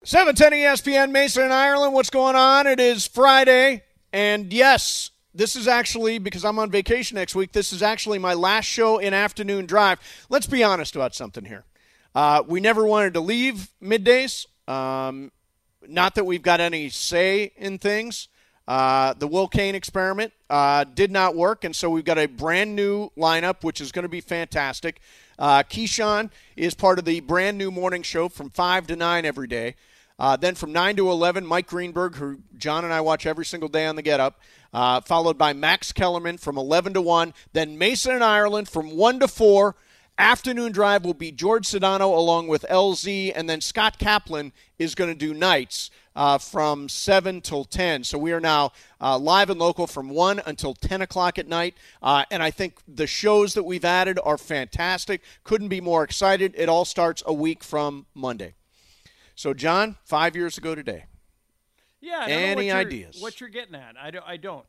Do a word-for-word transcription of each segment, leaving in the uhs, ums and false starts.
seven ten E S P N, Mason and Ireland. What's going on? It is Friday, and yes, this is actually, because I'm on vacation next week, this is actually my last show in Afternoon Drive. Let's be honest about something here. Uh, we never wanted to leave middays. Um, not that we've got any say in things. Uh, the Will Kane experiment uh, did not work, and so we've got a brand new lineup, which is going to be fantastic. Uh, Keyshawn is part of the brand new morning show from five to nine every day. Uh, then from nine to eleven, Mike Greenberg, who John and I watch every single day on the Get Up, uh, followed by Max Kellerman from eleven to one. Then Mason and Ireland from one to four. Afternoon Drive will be George Sedano along with L Z, and then Scott Kaplan is going to do nights uh, from seven till ten. So we are now uh, live and local from one until ten o'clock at night, uh, and I think the shows that we've added are fantastic. Couldn't be more excited. It all starts a week from Monday. So, John, five years ago today. Yeah, I don't Any know what ideas? You're, what you're getting at? I don't. I don't.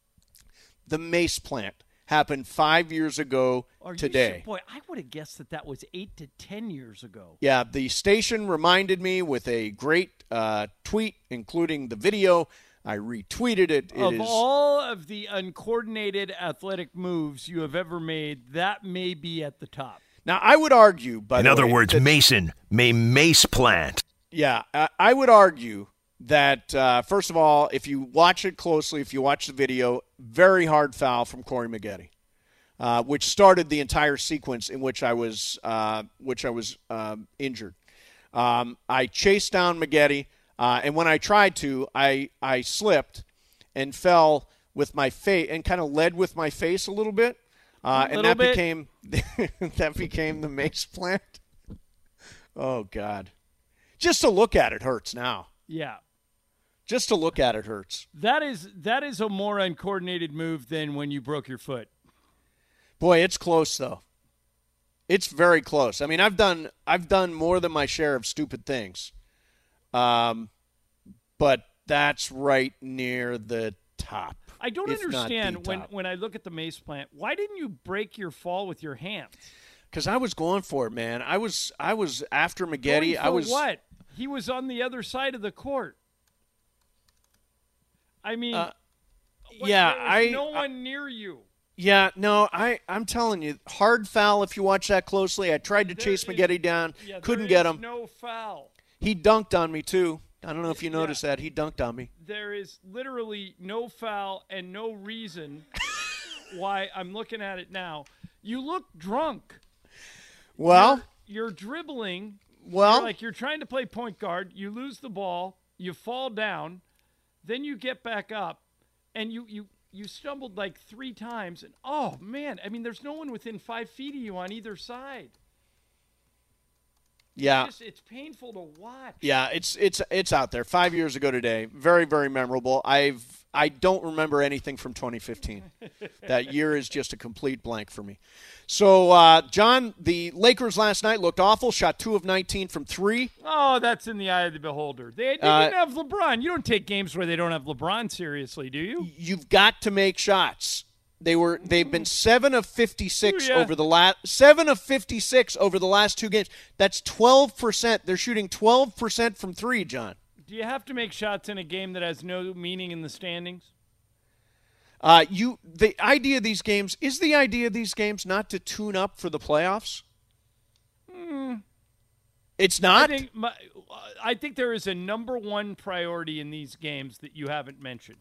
The Mace plant happened five years ago Are today. You, boy, I would have guessed that that was eight to ten years ago. Yeah, the station reminded me with a great uh, tweet, including the video. I retweeted it. It of is, all of the uncoordinated athletic moves you have ever made, that may be at the top. Now, I would argue, by In the other way, words, that, Mason may mace plant. Yeah, I, I would argue that, uh, first of all, if you watch it closely, if you watch the video, very hard foul from Corey Maggette, uh, which started the entire sequence in which I was uh, which I was um, injured. Um, I chased down Maggette, uh, and when I tried to, I I slipped and fell with my face and kind of led with my face a little bit, uh, and that bit. became that became the Mace plant. Oh God, just to look at it hurts now. Yeah. Just to look at it hurts. That is that is a more uncoordinated move than when you broke your foot. Boy, it's close though. It's very close. I mean, I've done I've done more than my share of stupid things. Um, but that's right near the top. I don't if not the understand when, top. when I look at the Mace plant, why didn't you break your fall with your hands? Because I was going for it, man. I was I was after Going Maggette. for I was what? He was on the other side of the court. I mean, Uh, what- yeah, there was I- no I- one near you. Yeah, no, I, I'm telling you, hard foul if you watch that closely. I tried to There chase is- Maggette down, Yeah, couldn't there get is him. No foul. He dunked on me, too. I don't know if you Yeah. noticed that. He dunked on me. There is literally no foul and no reason why I'm looking at it now. You look drunk. Well, You're, you're dribbling. well, You're like you're trying to play point guard. You lose the ball. You fall down. Then you get back up, and you you you stumbled like three times. And oh man, I mean, there's no one within five feet of you on either side. yeah. It's, just, it's painful to watch. Yeah, it's it's it's out there. Five years ago today, very very memorable. I've I don't remember anything from twenty fifteen. That year is just a complete blank for me. So, uh, John, the Lakers last night looked awful. Shot two of nineteen from three. Oh, that's in the eye of the beholder. They, they Uh, didn't have LeBron. You don't take games where they don't have LeBron seriously, do you? You've got to make shots. They were they've been seven of fifty six Ooh, yeah. over the last seven of fifty six over the last two games. That's twelve percent. They're shooting twelve percent from three, John. Do you have to make shots in a game that has no meaning in the standings? Uh, you the idea of these games is the idea of these games not to tune up for the playoffs. It's I not. think, my, I think there is a number one priority in these games that you haven't mentioned.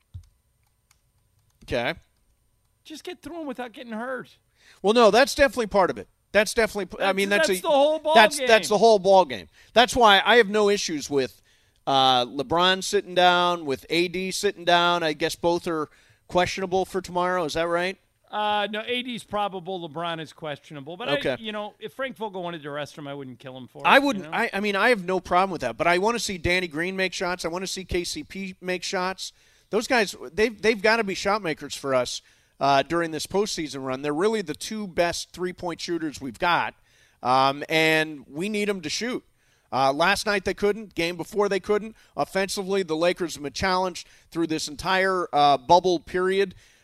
Okay. Just get through them without getting hurt. Well, no, that's definitely part of it. That's definitely. I That's- mean, that's, that's a, the whole ball that's, game. That's the whole ball game. That's why I have no issues with uh, LeBron sitting down, with A D sitting down. I guess both are questionable for tomorrow. Is that right? Uh, no, A D's probable. LeBron is questionable. But, Okay. I, you know, if Frank Vogel wanted to arrest him, I wouldn't kill him for it. I wouldn't. You know? I, I mean, I have no problem with that. But I want to see Danny Green make shots. I want to see K C P make shots. Those guys, they've they've got to be shot makers for us uh, during this postseason run. They're really the two best three-point shooters we've got, um, and we need them to shoot. Uh, last night they couldn't. Game before they couldn't. Offensively, the Lakers have been challenged through this entire uh, bubble period.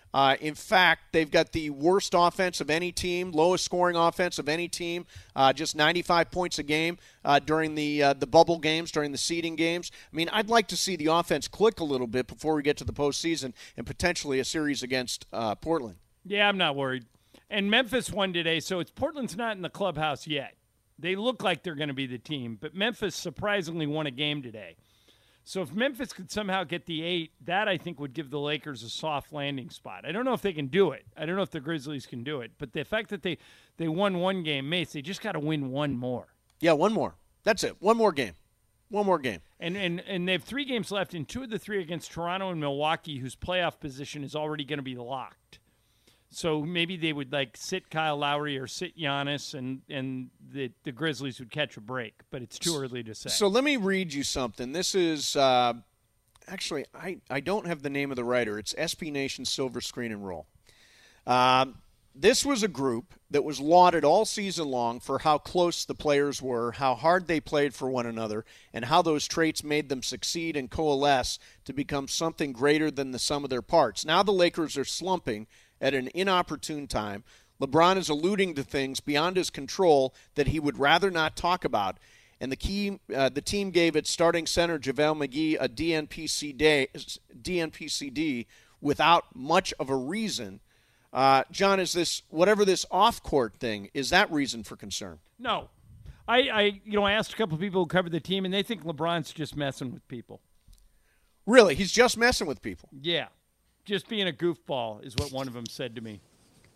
Uh, in fact, they've got the worst offense of any team, lowest scoring offense of any team, uh, just ninety-five points a game uh, during the uh, the bubble games, during the seeding games. I mean, I'd like to see the offense click a little bit before we get to the postseason and potentially a series against uh, Portland. Yeah, I'm not worried. And Memphis won today, so it's Portland's not in the clubhouse yet. They look like they're going to be the team, but Memphis surprisingly won a game today. So if Memphis could somehow get the eight, that I think would give the Lakers a soft landing spot. I don't know if they can do it. I don't know if the Grizzlies can do it. But the fact that they, they won one game, Mace, they just got to win one more. Yeah, one more. That's it. One more game. One more game. And, and and they have three games left, and two of the three against Toronto and Milwaukee, whose playoff position is already going to be locked. So maybe they would like sit Kyle Lowry or sit Giannis, and, and the, the Grizzlies would catch a break. But it's too early to say. So let me read you something. This is uh, actually I, I don't have the name of the writer. It's S B Nation Silver Screen and Roll. Um, this was a group that was lauded all season long for how close the players were, how hard they played for one another, and how those traits made them succeed and coalesce to become something greater than the sum of their parts. Now the Lakers are slumping at an inopportune time. LeBron is alluding to things beyond his control that he would rather not talk about. And the key, uh, the team gave its starting center, JaVale McGee, a D N P C D, D N P C D without much of a reason. Uh, John, is this, whatever this off-court thing, is that reason for concern? No. I, I you know, I asked a couple of people who covered the team, and they think LeBron's just messing with people. Really? He's just messing with people? Yeah. Just being a goofball is what one of them said to me.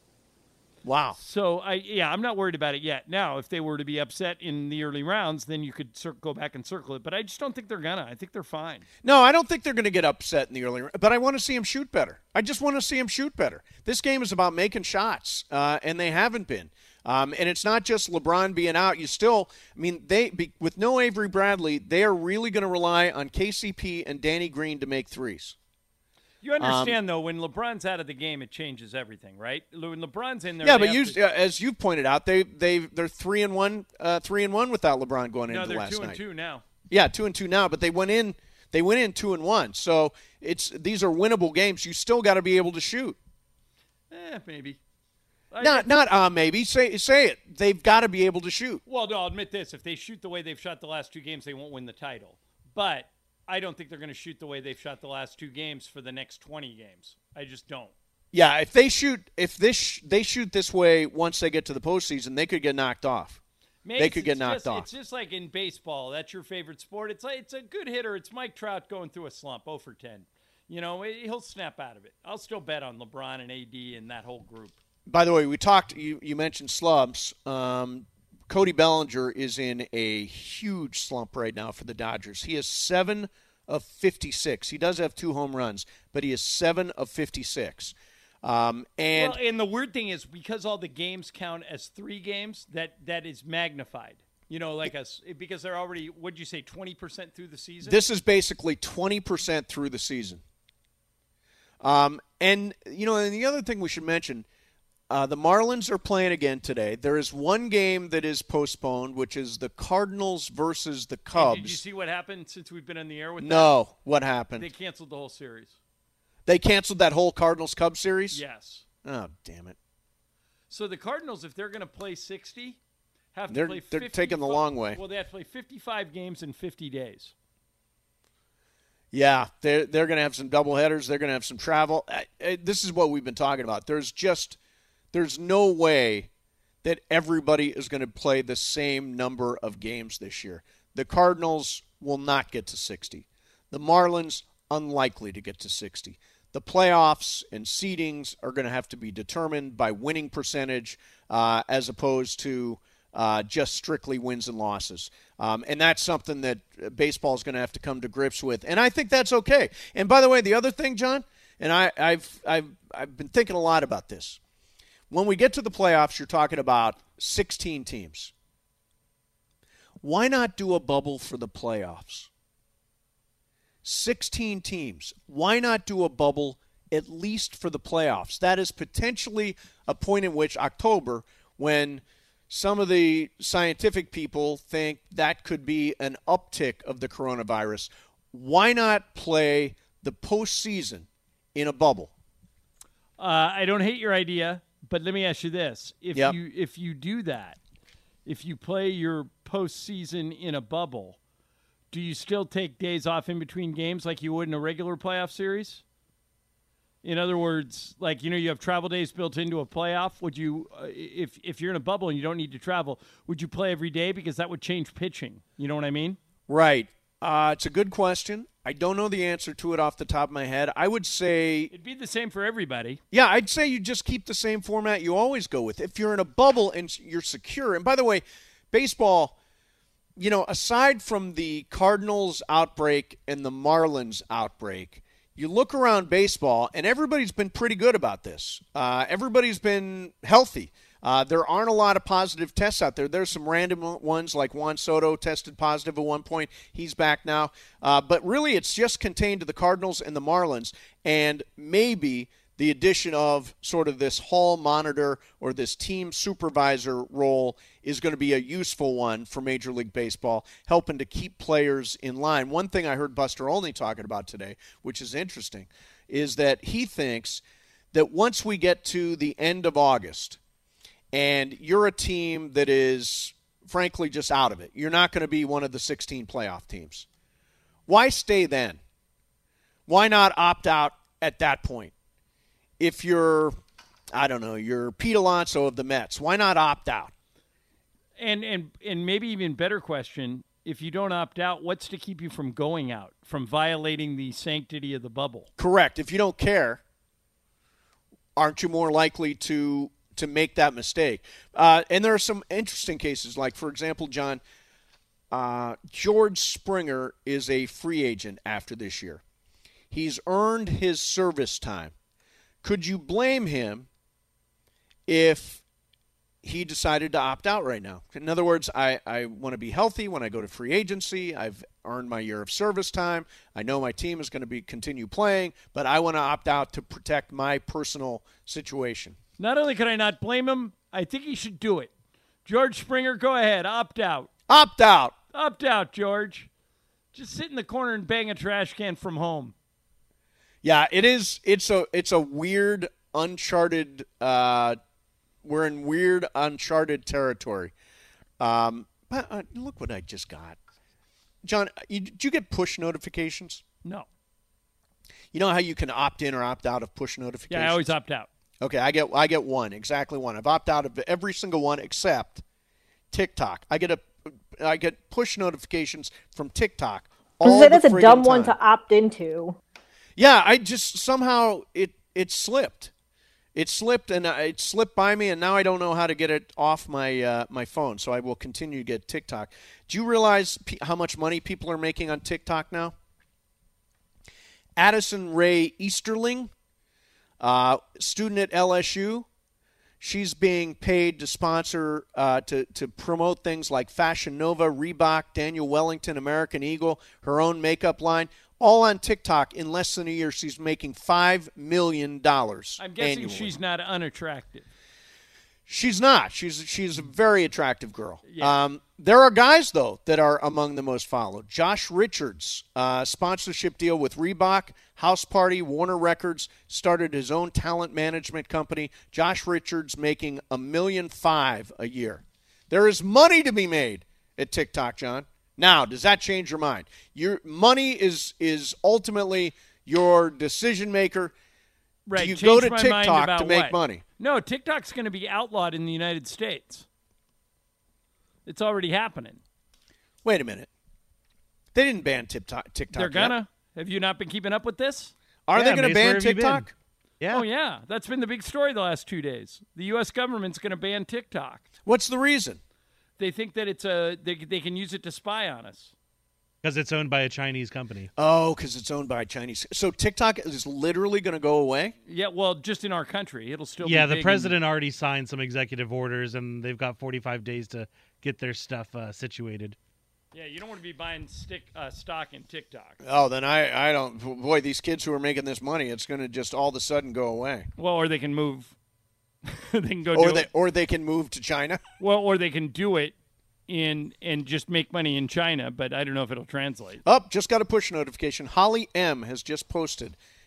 Wow. So, I yeah, I'm not worried about it yet. Now, if they were to be upset in the early rounds, then you could cir- go back and circle it. But I just don't think they're going to. I think they're fine. No, I don't think they're going to get upset in the early round, but I want to see him shoot better. I just want to see him shoot better. This game is about making shots, uh, and they haven't been. Um, and it's not just LeBron being out. You still, I mean, they be, with no Avery Bradley, they are really going to rely on K C P and Danny Green to make threes. You understand, um, though, when LeBron's out of the game, it changes everything, right? When LeBron's in there, yeah. But you, to, uh, as you've pointed out, they they they're three and one, uh, three and one without LeBron going no, into last night. No, they're two and two now. Yeah, two and two now. But they went in, they went in two and one. So it's these are winnable games. You still got to be able to shoot. Eh, maybe. Not not uh maybe say say it. They've got to be able to shoot. Well, no, I'll admit this: if they shoot the way they've shot the last two games, they won't win the title. But I don't think they're going to shoot the way they've shot the last two games for the next twenty games. I just don't. Yeah, if they shoot, if this they shoot this way once they get to the postseason, they could get knocked off. Mace, they could get knocked just, off. It's just like in baseball. That's your favorite sport. It's like it's a good hitter. It's Mike Trout going through a slump, oh for ten. You know, he'll snap out of it. I'll still bet on LeBron and A D and that whole group. By the way, we talked. You, you mentioned slumps. Um, Cody Bellinger is in a huge slump right now for the Dodgers. He is seven of fifty-six. He does have two home runs, but he is seven of fifty-six. Um, and well, and the weird thing is because all the games count as three games, that that is magnified. You know, like us because they're already. What'd you say? Twenty percent through the season. This is basically twenty percent through the season. Um, and you know, and the other thing we should mention. Uh, the Marlins are playing again today. There is one game that is postponed, which is the Cardinals versus the Cubs. Hey, did you see what happened since we've been in the air with No. that? What happened? They canceled the whole series. They canceled that whole Cardinals-Cubs series? Yes. Oh, damn it. So the Cardinals, if they're going to play sixty, have to they're, play They're taking the long way. Well, they have to play fifty-five games in fifty days. Yeah, they're, they're going to have some doubleheaders. They're going to have some travel. I, I, this is what we've been talking about. There's just... There's no way that everybody is going to play the same number of games this year. The Cardinals will not get to sixty. The Marlins, unlikely to get to sixty. The playoffs and seedings are going to have to be determined by winning percentage uh, as opposed to uh, just strictly wins and losses. Um, and that's something that baseball is going to have to come to grips with. And I think that's okay. And by the way, the other thing, John, and I, I've, I've, I've been thinking a lot about this. When we get to the playoffs, you're talking about sixteen teams. Why not do a bubble for the playoffs? sixteen teams. Why not do a bubble at least for the playoffs? That is potentially a point in which October, when some of the scientific people think that could be an uptick of the coronavirus, why not play the postseason in a bubble? Uh, I don't hate your idea, but let me ask you this: if Yep. you if you do that, if you play your postseason in a bubble, do you still take days off in between games like you would in a regular playoff series? In other words, like, you know, you have travel days built into a playoff. Would you, uh, if if you're in a bubble and you don't need to travel, would you play every day? Because that would change pitching. You know what I mean? Right. Uh, it's a good question. I don't know the answer to it off the top of my head. I would say, It'd be the same for everybody. yeah, I'd say you just keep the same format you always go with. If you're in a bubble and you're secure, and by the way, baseball, you know, aside from the Cardinals outbreak and the Marlins outbreak, you look around baseball, and everybody's been pretty good about this. Uh, everybody's been healthy. Uh, there aren't a lot of positive tests out there. There's some random ones, like Juan Soto tested positive at one point. He's back now. Uh, but really, it's just contained to the Cardinals and the Marlins, and maybe the addition of sort of this hall monitor or this team supervisor role is going to be a useful one for Major League Baseball, helping to keep players in line. One thing I heard Buster Olney talking about today, which is interesting, is that he thinks that once we get to the end of August and you're a team that is, frankly, just out of it, you're not going to be one of the sixteen playoff teams. Why stay then? Why not opt out at that point? If you're, I don't know, you're Pete Alonso of the Mets, why not opt out? And and and maybe even better question, if you don't opt out, what's to keep you from going out, from violating the sanctity of the bubble? Correct. If you don't care, aren't you more likely to to make that mistake? Uh, and there are some interesting cases, like, for example, John, uh, George Springer is a free agent after this year. He's earned his service time. Could you blame him if he decided to opt out right now? In other words, I, I want to be healthy when I go to free agency. I've earned my year of service time. I know my team is going to be continue playing, but I want to opt out to protect my personal situation. Not only could I not blame him, I think he should do it. George Springer, go ahead. Opt out. Opt out. Opt out, George. Just sit in the corner and bang a trash can from home. Yeah, it is. It's a it's a weird, uncharted. Uh, we're in weird, uncharted territory. Um, but uh, look what I just got, John. You, did you get push notifications? No. You know how you can opt in or opt out of push notifications? Yeah, I always opt out. Okay, I get I get one, exactly one. I've opted out of every single one except TikTok. I get a I get push notifications from TikTok all That the is a dumb friggin' one time. to opt into. Yeah, I just somehow it it slipped. It slipped and it slipped by me, and now I don't know how to get it off my uh, my phone. So I will continue to get TikTok. Do you realize p- how much money people are making on TikTok now? Addison Ray Easterling, uh, student at L S U, she's being paid to sponsor uh, to to promote things like Fashion Nova, Reebok, Daniel Wellington, American Eagle, her own makeup line. All on TikTok. In less than a year, she's making five million dollars I'm guessing annually. she's not unattractive. She's not. She's she's a very attractive girl. Yeah. Um, there are guys, though, that are among the most followed. Josh Richards, uh, sponsorship deal with Reebok, House Party, Warner Records, started his own talent management company. Josh Richards making a million five a year. There is money to be made at TikTok, John. Now, does that change your mind? Your money is is ultimately your decision maker. Right. Do you change go to my mind TikTok about to make what? money? No, TikTok's going to be outlawed in the United States. It's already happening. Wait a minute. They didn't ban TikTok. TikTok They're yet. gonna. Have you not been keeping up with this? Are Yeah, they going to Mace, ban where have you TikTok? been? Yeah. Oh, yeah. That's been the big story the last two days. The U S government's going to ban TikTok. What's the reason? They think that it's a they, they can use it to spy on us. Because it's owned by a Chinese company. Oh, because it's owned by Chinese. So TikTok is literally going to go away? Yeah, well, just in our country. It'll still Yeah, be the big president already signed some executive orders, and they've got forty-five days to get their stuff uh, situated. And, yeah, you don't want to be buying stick uh, stock in TikTok. Oh, then I, I don't. Boy, these kids who are making this money, it's going to just all of a sudden go away. Well, or they can move. they can go Or do they, it. or they can move to China. Well, or they can do it in and just make money in China, but I don't know if it'll translate. Oh, just got a push notification. Holly M. has just posted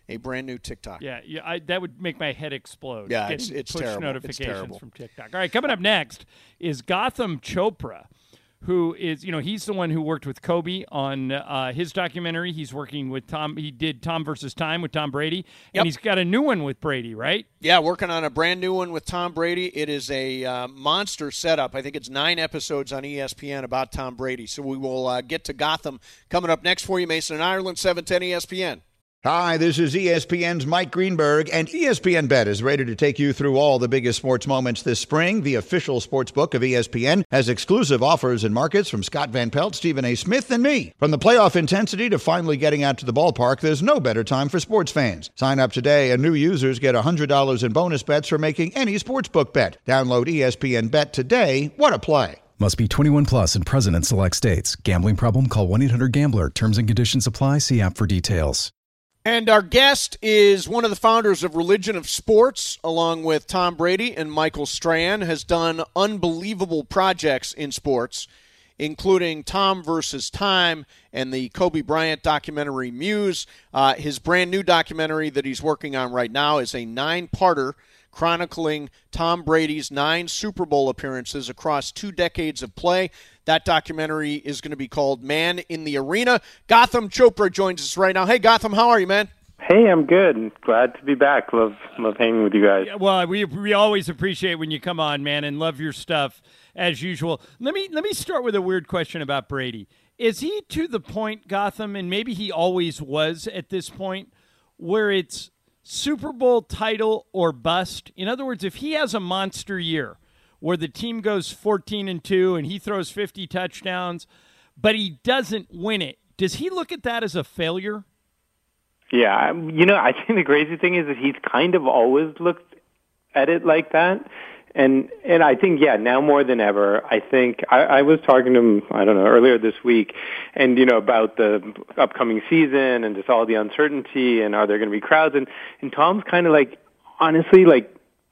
a brand new TikTok. Yeah, yeah, I, that would make my head explode. Yeah, Getting it's, it's push terrible. notifications It's terrible. from TikTok. All right, coming up next is Gotham Chopra, who is, you know, he's the one who worked with Kobe on uh, his documentary. He's working with Tom. He did Tom versus Time with Tom Brady, and Yep. he's got a new one with Brady, right? Yeah, working on a brand new one with Tom Brady. It is a uh, monster setup. I think it's nine episodes on E S P N about Tom Brady. So we will uh, get to Gotham coming up next for you, Mason and Ireland, seven ten E S P N. Hi, this is E S P N's Mike Greenberg, and E S P N Bet is ready to take you through all the biggest sports moments this spring. The official sports book of E S P N has exclusive offers and markets from Scott Van Pelt, Stephen A. Smith, and me. From the playoff intensity to finally getting out to the ballpark, there's no better time for sports fans. Sign up today, and new users get one hundred dollars in bonus bets for making any sportsbook bet. Download E S P N Bet today. What a play. Must be twenty-one plus and present in select states. Gambling problem? Call one eight hundred gambler. Terms and conditions apply. See app for details. And our guest is one of the founders of Religion of Sports, along with Tom Brady and Michael Strahan, has done unbelievable projects in sports, including Tom versus Time and the Kobe Bryant documentary Muse. Uh, his brand new documentary that he's working on right now is a nine-parter chronicling Tom Brady's nine Super Bowl appearances across two decades of play. That documentary is going to be called Man in the Arena. Gotham Chopra joins us right now. Hey, Gotham, how are you, man? Hey, I'm good. Glad to be back. Love love hanging with you guys. Yeah, well, we we always appreciate when you come on, man, and love your stuff as usual. Let me let me start with a weird question about Brady. Is he to the point, Gotham, and maybe he always was at this point, where it's Super Bowl title or bust? In other words, if he has a monster year where the team goes fourteen and two and he throws fifty touchdowns, but he doesn't win it, does he look at that as a failure? Yeah, you know, I think the crazy thing is that he's kind of always looked at it like that. And and I think, yeah, now more than ever, I think I, I was talking to him, I don't know, earlier this week, and, you know, about the upcoming season and just all the uncertainty and are there going to be crowds. And, and Tom's kind of like, honestly, like,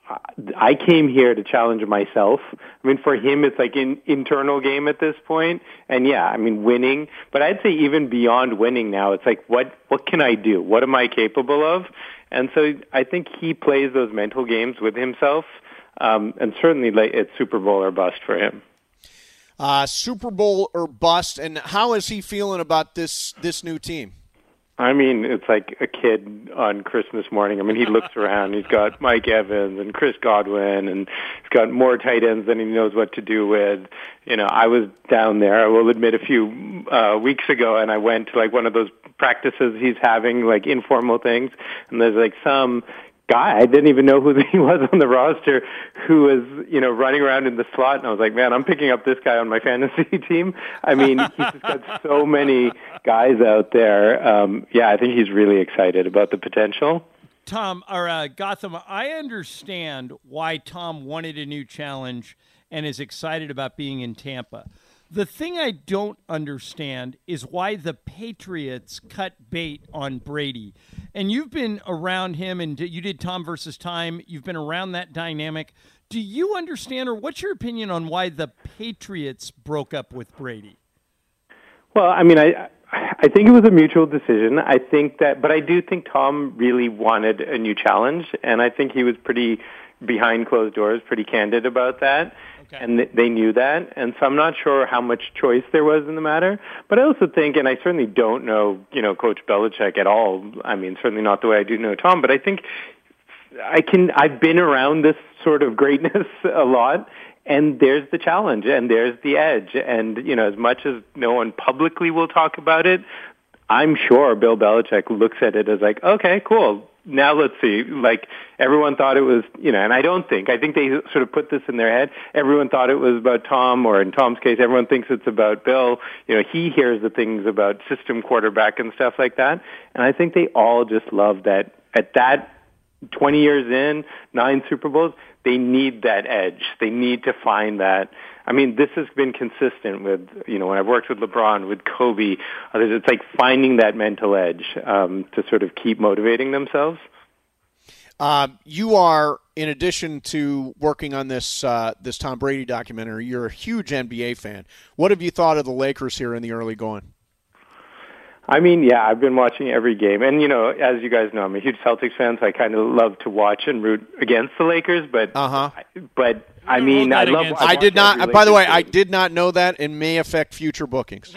I came here to challenge myself. I mean, for him, it's like an internal game at this point. And yeah, I mean, winning. But I'd say even beyond winning now, it's like, what, what can I do? What am I capable of? And so I think he plays those mental games with himself. Um, and certainly like, it's Super Bowl or bust for him. Uh, Super Bowl or bust. And how is he feeling about this, this new team? I mean, it's like a kid on Christmas morning. I mean, he looks around. He's got Mike Evans and Chris Godwin, and he's got more tight ends than he knows what to do with. You know, I was down there, I will admit, a few uh, weeks ago, and I went to, like, one of those practices he's having, like, informal things, and there's, like, some guy, I didn't even know who he was on the roster, who was, you know, running around in the slot, and I was like, man, I'm picking up this guy on my fantasy team. I mean, he's just got so many guys out there. Um, yeah, I think he's really excited about the potential. Tom, or uh, Gotham, I understand why Tom wanted a new challenge and is excited about being in Tampa. The thing I don't understand is why the Patriots cut bait on Brady. And you've been around him, and you did Tom versus Time. You've been around that dynamic. Do you understand, or what's your opinion on why the Patriots broke up with Brady? Well, I mean, I I think it was a mutual decision. I think that, but I do think Tom really wanted a new challenge, and I think he was pretty behind closed doors, pretty candid about that. Okay. And th- they knew that, and so I'm not sure how much choice there was in the matter. But I also think, and I certainly don't know, you know, Coach Belichick at all. I mean, certainly not the way I do know Tom, but I think I can. I've been around this sort of greatness a lot, and there's the challenge, and there's the edge, and you know, as much as no one publicly will talk about it, I'm sure Bill Belichick looks at it as like, okay, cool. Now let's see, like everyone thought it was, you know, and I don't think, I think they sort of put this in their head. Everyone thought it was about Tom, or in Tom's case, everyone thinks it's about Bill. You know, he hears the things about system quarterback and stuff like that. And I think they all just love that at that twenty years in, nine Super Bowls, they need that edge. They need to find that. I mean, this has been consistent with, you know, when I've worked with LeBron, with Kobe, others, it's like finding that mental edge um, to sort of keep motivating themselves. Uh, you are, in addition to working on this uh, this Tom Brady documentary, you're a huge N B A fan. What have you thought of the Lakers here in the early going? I mean, yeah, I've been watching every game. And, you know, as you guys know, I'm a huge Celtics fan, so I kind of love to watch and root against the Lakers. But, uh-huh. but I mean, I love against- I, I did not, every by the way, Lakers I game. did not know that and may affect future bookings.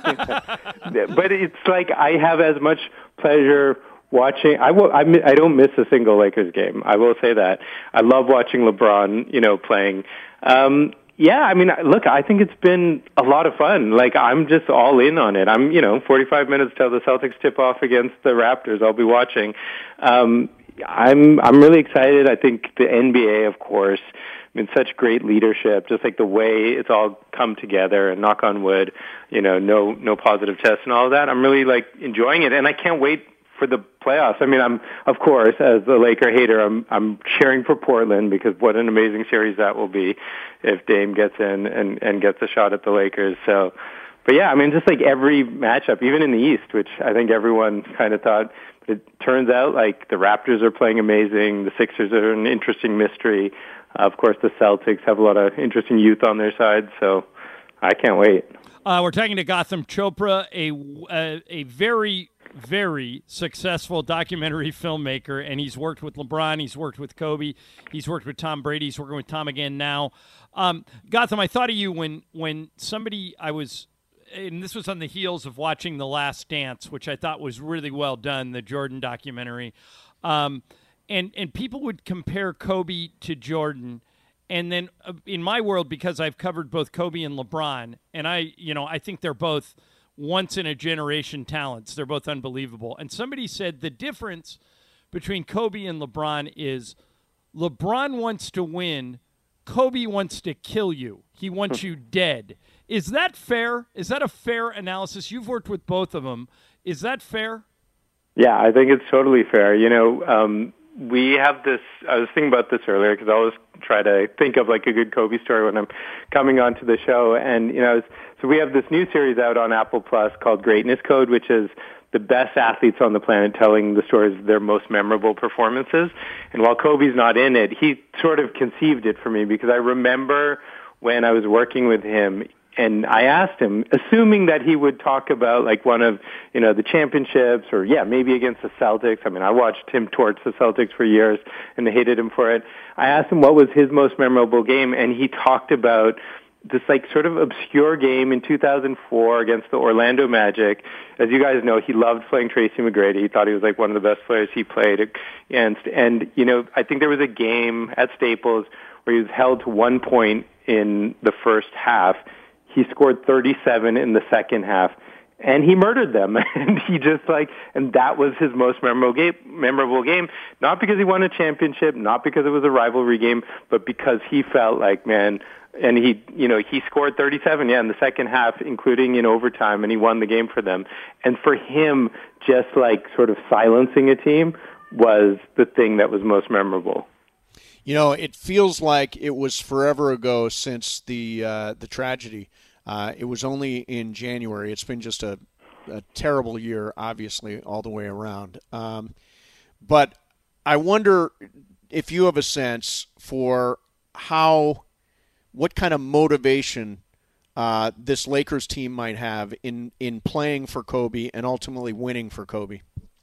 But it's like I have as much pleasure watching. I will. I, mi- I don't miss a single Lakers game. I will say that. I love watching LeBron, you know, playing. Um, yeah, I mean, look, I think it's been a lot of fun. Like, I'm just all in on it. I'm, you know, forty-five minutes till the Celtics tip off against the Raptors. I'll be watching. Um, I'm I'm really excited. I think the N B A, of course. I mean, such great leadership, just like the way it's all come together, and knock on wood, you know, no no positive tests and all of that. I'm really, like, enjoying it, and I can't wait for the playoffs. I mean, I'm, of course, as a Laker hater, I'm I'm cheering for Portland because what an amazing series that will be if Dame gets in and, and gets a shot at the Lakers. So, but yeah, I mean, just like every matchup, even in the East, which I think everyone kind of thought, it turns out like the Raptors are playing amazing, the Sixers are an interesting mystery. Uh, of course, the Celtics have a lot of interesting youth on their side, so I can't wait. Uh, we're talking to Gotham Chopra, a, a, a very, very successful documentary filmmaker, and he's worked with LeBron, he's worked with Kobe, he's worked with Tom Brady, he's working with Tom again now. Um, Gotham, I thought of you when, when somebody I was, and this was on the heels of watching The Last Dance, which I thought was really well done, the Jordan documentary. Um, and, and people would compare Kobe to Jordan. And then uh, in my world, because I've covered both Kobe and LeBron, and I, you know, I think they're both once-in-a-generation talents. They're both unbelievable. And somebody said the difference between Kobe and LeBron is LeBron wants to win, Kobe wants to kill you. He wants you dead. Is that fair? Is that a fair analysis? You've worked with both of them. Is that fair? Yeah, I think it's totally fair. You know, um, we have this, I was thinking about this earlier because I always try to think of like a good Kobe story when I'm coming onto the show. And, you know, so we have this new series out on Apple Plus called Greatness Code, which is the best athletes on the planet telling the stories of their most memorable performances. And while Kobe's not in it, he sort of conceived it for me because I remember when I was working with him, and I asked him, assuming that he would talk about like one of, you know, the championships or, yeah, maybe against the Celtics. I mean, I watched him torch the Celtics for years and hated him for it. I asked him what was his most memorable game, and he talked about this like sort of obscure game in two thousand four against the Orlando Magic. As you guys know, he loved playing Tracy McGrady. He thought he was like one of the best players he played against. And, you know, I think there was a game at Staples where he was held to one point in the first half. He scored thirty-seven in the second half, and he murdered them. And he just like, and that was his most memorable game, memorable game, not because he won a championship, not because it was a rivalry game, but because he felt like, man, and he, you know, he scored thirty-seven, yeah, in the second half, including in overtime, and he won the game for them. And for him, just like sort of silencing a team was the thing that was most memorable. You know, it feels like it was forever ago since the uh, the tragedy. Uh, it was only in January. It's been just a, a terrible year, obviously, all the way around. Um, but I wonder if you have a sense for how, what kind of motivation uh, this Lakers team might have in, in playing for Kobe and ultimately winning for Kobe.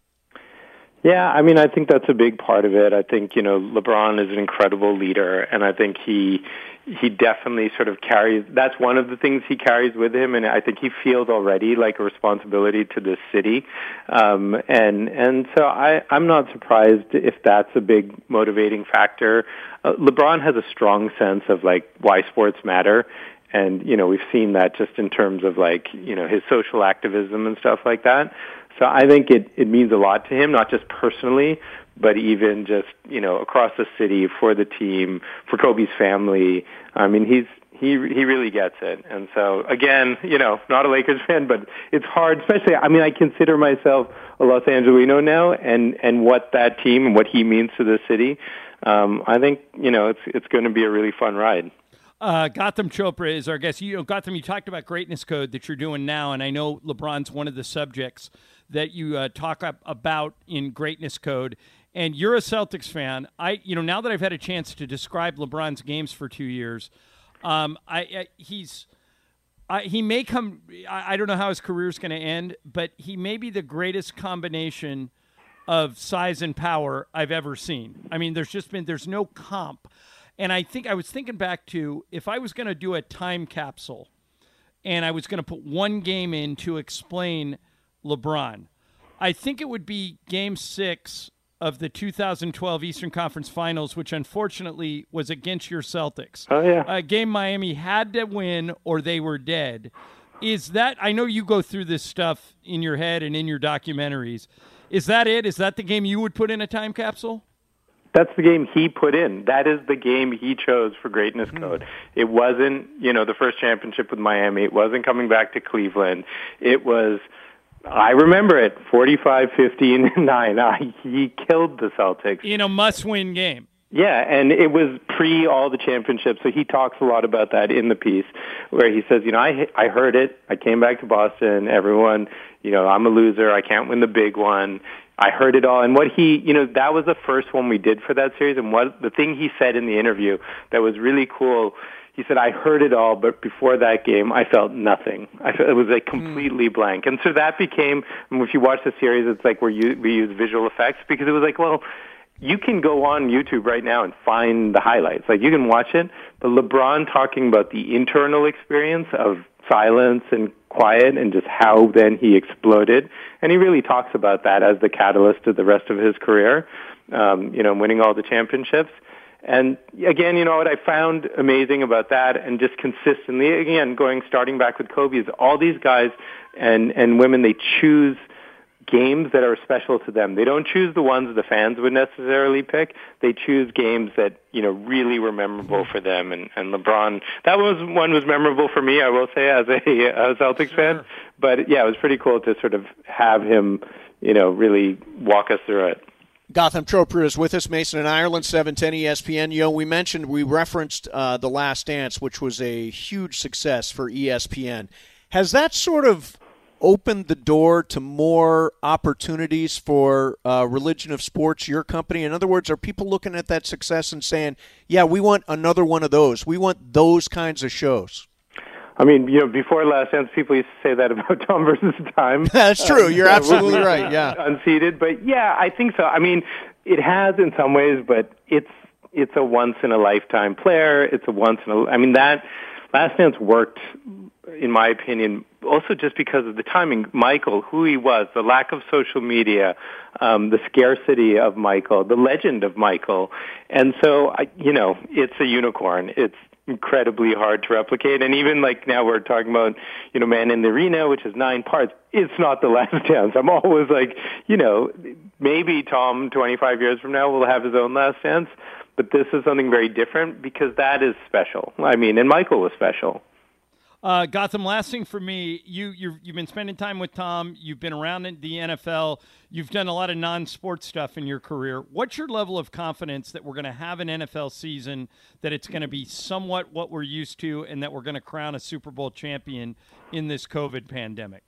Yeah, I mean, I think that's a big part of it. I think, you know, LeBron is an incredible leader, and I think he he definitely sort of carries, that's one of the things he carries with him, and I think he feels already like a responsibility to this city. Um, and and so I, I'm not surprised if that's a big motivating factor. Uh, LeBron has a strong sense of, like, why sports matter. And, you know, we've seen that just in terms of, like, you know, his social activism and stuff like that. So I think it, it means a lot to him, not just personally, but even just, you know, across the city, for the team, for Kobe's family. I mean, he's he he really gets it. And so, again, you know, not a Lakers fan, but it's hard, especially, I mean, I consider myself a Los Angelino now, and, and what that team and what he means to the city. Um, I think, you know, it's it's going to be a really fun ride. Uh, Gotham Chopra is our guest. You know, Gotham, you talked about Greatness Code that you're doing now, and I know LeBron's one of the subjects that you uh, talk up about in Greatness Code. And you're a Celtics fan. I, you know, now that I've had a chance to describe LeBron's games for two years, um, I, I he's Uh, he may come I, I don't know how his career's going to end, but he may be the greatest combination of size and power I've ever seen. I mean, there's just been, there's no comp. And I think I was thinking back to if I was going to do a time capsule and I was going to put one game in to explain LeBron, I think it would be game six of the two thousand twelve Eastern Conference Finals, which unfortunately was against your Celtics. Oh, yeah. A game Miami had to win or they were dead. Is that, I know you go through this stuff in your head and in your documentaries. Is that it? Is that the game you would put in a time capsule? That's the game he put in. That is the game he chose for Greatness Code. Mm. It wasn't, you know, the first championship with Miami. It wasn't coming back to Cleveland. It was, I remember it, forty-five, fifteen, nine. I, he killed the Celtics. In a must-win game. Yeah, and it was pre all the championships, so he talks a lot about that in the piece, where he says, you know, I I heard it, I came back to Boston, everyone, you know, I'm a loser, I can't win the big one, I heard it all, and what he, you know, that was the first one we did for that series, and what the thing he said in the interview that was really cool, he said, I heard it all, but before that game, I felt nothing. I felt, it was like completely mm. blank, and so that became, I mean, if you watch the series, it's like where you, we use visual effects, because it was like, well, you can go on YouTube right now and find the highlights. Like, you can watch it, but LeBron talking about the internal experience of silence and quiet and just how then he exploded. And he really talks about that as the catalyst of the rest of his career, um, you know, winning all the championships. And again, you know, what I found amazing about that and just consistently, again, going, starting back with Kobe, is all these guys and, and women, they choose games that are special to them. They don't choose the ones the fans would necessarily pick. They choose games that, you know, really were memorable for them. And, and LeBron, that was one was memorable for me, I will say, as a, a Celtics sure. fan. But yeah, it was pretty cool to sort of have him, you know, really walk us through it. Gotham Chopra is with us, Mason in Ireland, seven ten E S P N. You know, we mentioned, we referenced uh, The Last Dance, which was a huge success for E S P N. Has that sort of opened the door to more opportunities for uh, Religion of Sports, your company? In other words, are people looking at that success and saying, yeah, we want another one of those. We want those kinds of shows? I mean, you know, before Last Dance, people used to say that about Tom versus Time. That's true. You're uh, absolutely right, yeah. Unseated. But, yeah, I think so. I mean, it has in some ways, but it's it's a once-in-a-lifetime player. It's a once-in-a – I mean, that Last Dance worked, in my opinion, also just because of the timing. Michael, who he was, the lack of social media, um, the scarcity of Michael, the legend of Michael. And so, I, you know, it's a unicorn. It's incredibly hard to replicate. And even like now we're talking about, you know, Man in the Arena, which is nine parts. It's not The Last Dance. I'm always like, you know, maybe Tom twenty-five years from now will have his own Last Dance. But this is something very different because that is special. I mean, and Michael was special. Uh, Gotham, last thing for me, you, you've, you've been spending time with Tom. You've been around in the N F L. You've done a lot of non-sports stuff in your career. What's your level of confidence that we're going to have an N F L season, that it's going to be somewhat what we're used to, and that we're going to crown a Super Bowl champion in this COVID pandemic?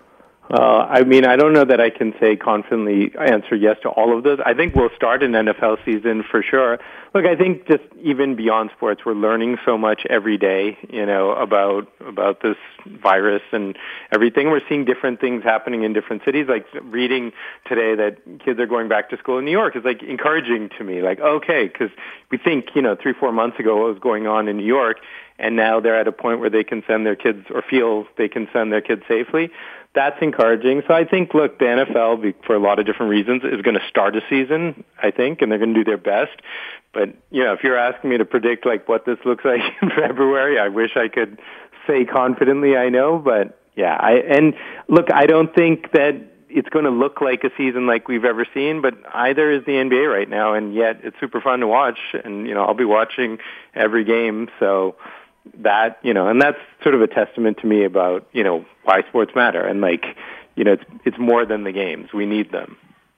Uh, I mean, I don't know that I can say confidently answer yes to all of those. I think we'll start an N F L season for sure. Look, I think just even beyond sports, we're learning so much every day, you know, about about this virus and everything. We're seeing different things happening in different cities. Like reading today that kids are going back to school in New York is like encouraging to me. Like, okay, because we think, you know, three, four months ago what was going on in New York, and now they're at a point where they can send their kids or feel they can send their kids safely. That's encouraging. So I think, look, the N F L, for a lot of different reasons, is going to start a season, I think, and they're going to do their best. But, you know, if you're asking me to predict, like, what this looks like in February, I wish I could say confidently I know. But, yeah, I and, look, I don't think that it's going to look like a season like we've ever seen, but either is the N B A right now, and yet it's super fun to watch. And, you know, I'll be watching every game, so that, you know, and that's sort of a testament to me about, you know, why sports matter. And like, you know, it's, it's more than the games. We need them.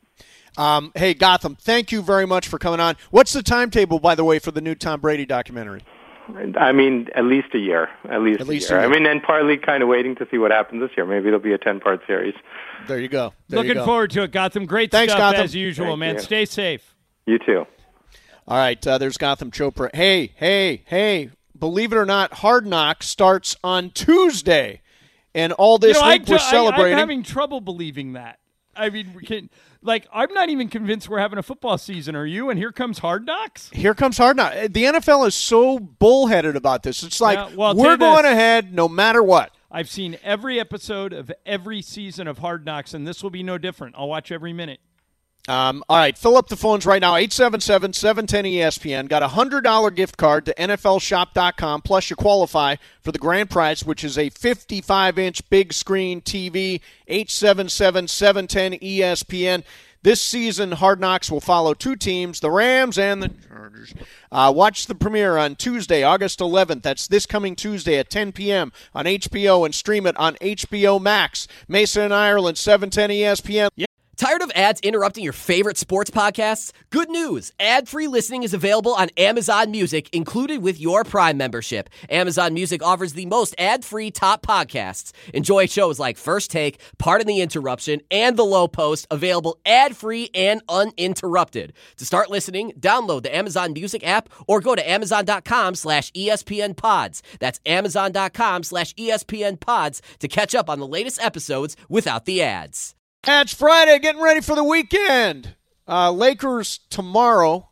Um, hey, Gotham, thank you very much for coming on. What's the timetable, by the way, for the new Tom Brady documentary? I mean, at least a year, at least, at least a year. A year. I mean, and partly kind of waiting to see what happens this year. Maybe it'll be a ten-part series. There you go. There Looking you go. forward to it, Gotham. Great Thanks, stuff Gotham. as usual, Thank man. you. Stay safe. You too. All right, uh, there's Gotham Chopra. Hey, hey, hey. believe it or not, Hard Knocks starts on Tuesday. And all this you know, week I, we're I, celebrating. I'm having trouble believing that. I mean, we can, like, I'm not even convinced we're having a football season. Are you? And here comes Hard Knocks? Here comes Hard Knocks. The N F L is so bullheaded about this. It's like, Yeah, well, we're going this. ahead no matter what. I've seen every episode of every season of Hard Knocks, and this will be no different. I'll watch every minute. Um, all right, fill up the phones right now, eight seven seven, seven one zero, E S P N. Got a one hundred dollars gift card to N F L shop dot com, plus you qualify for the grand prize, which is a fifty-five inch big screen T V, eight seven seven, seven one zero, E S P N. This season, Hard Knocks will follow two teams, the Rams and the Chargers. Uh, watch the premiere on Tuesday, August eleventh. That's this coming Tuesday at ten p.m. on H B O, and stream it on H B O Max. Mason and Ireland, seven ten E S P N. Yeah. Tired of ads interrupting your favorite sports podcasts? Good news. Ad-free listening is available on Amazon Music, included with your Prime membership. Amazon Music offers the most ad-free top podcasts. Enjoy shows like First Take, Pardon the Interruption, and The Low Post, available ad-free and uninterrupted. To start listening, download the Amazon Music app or go to amazon.com slash ESPN pods. That's amazon.com slash ESPN pods to catch up on the latest episodes without the ads. It's Friday, getting ready for the weekend. Uh, Lakers tomorrow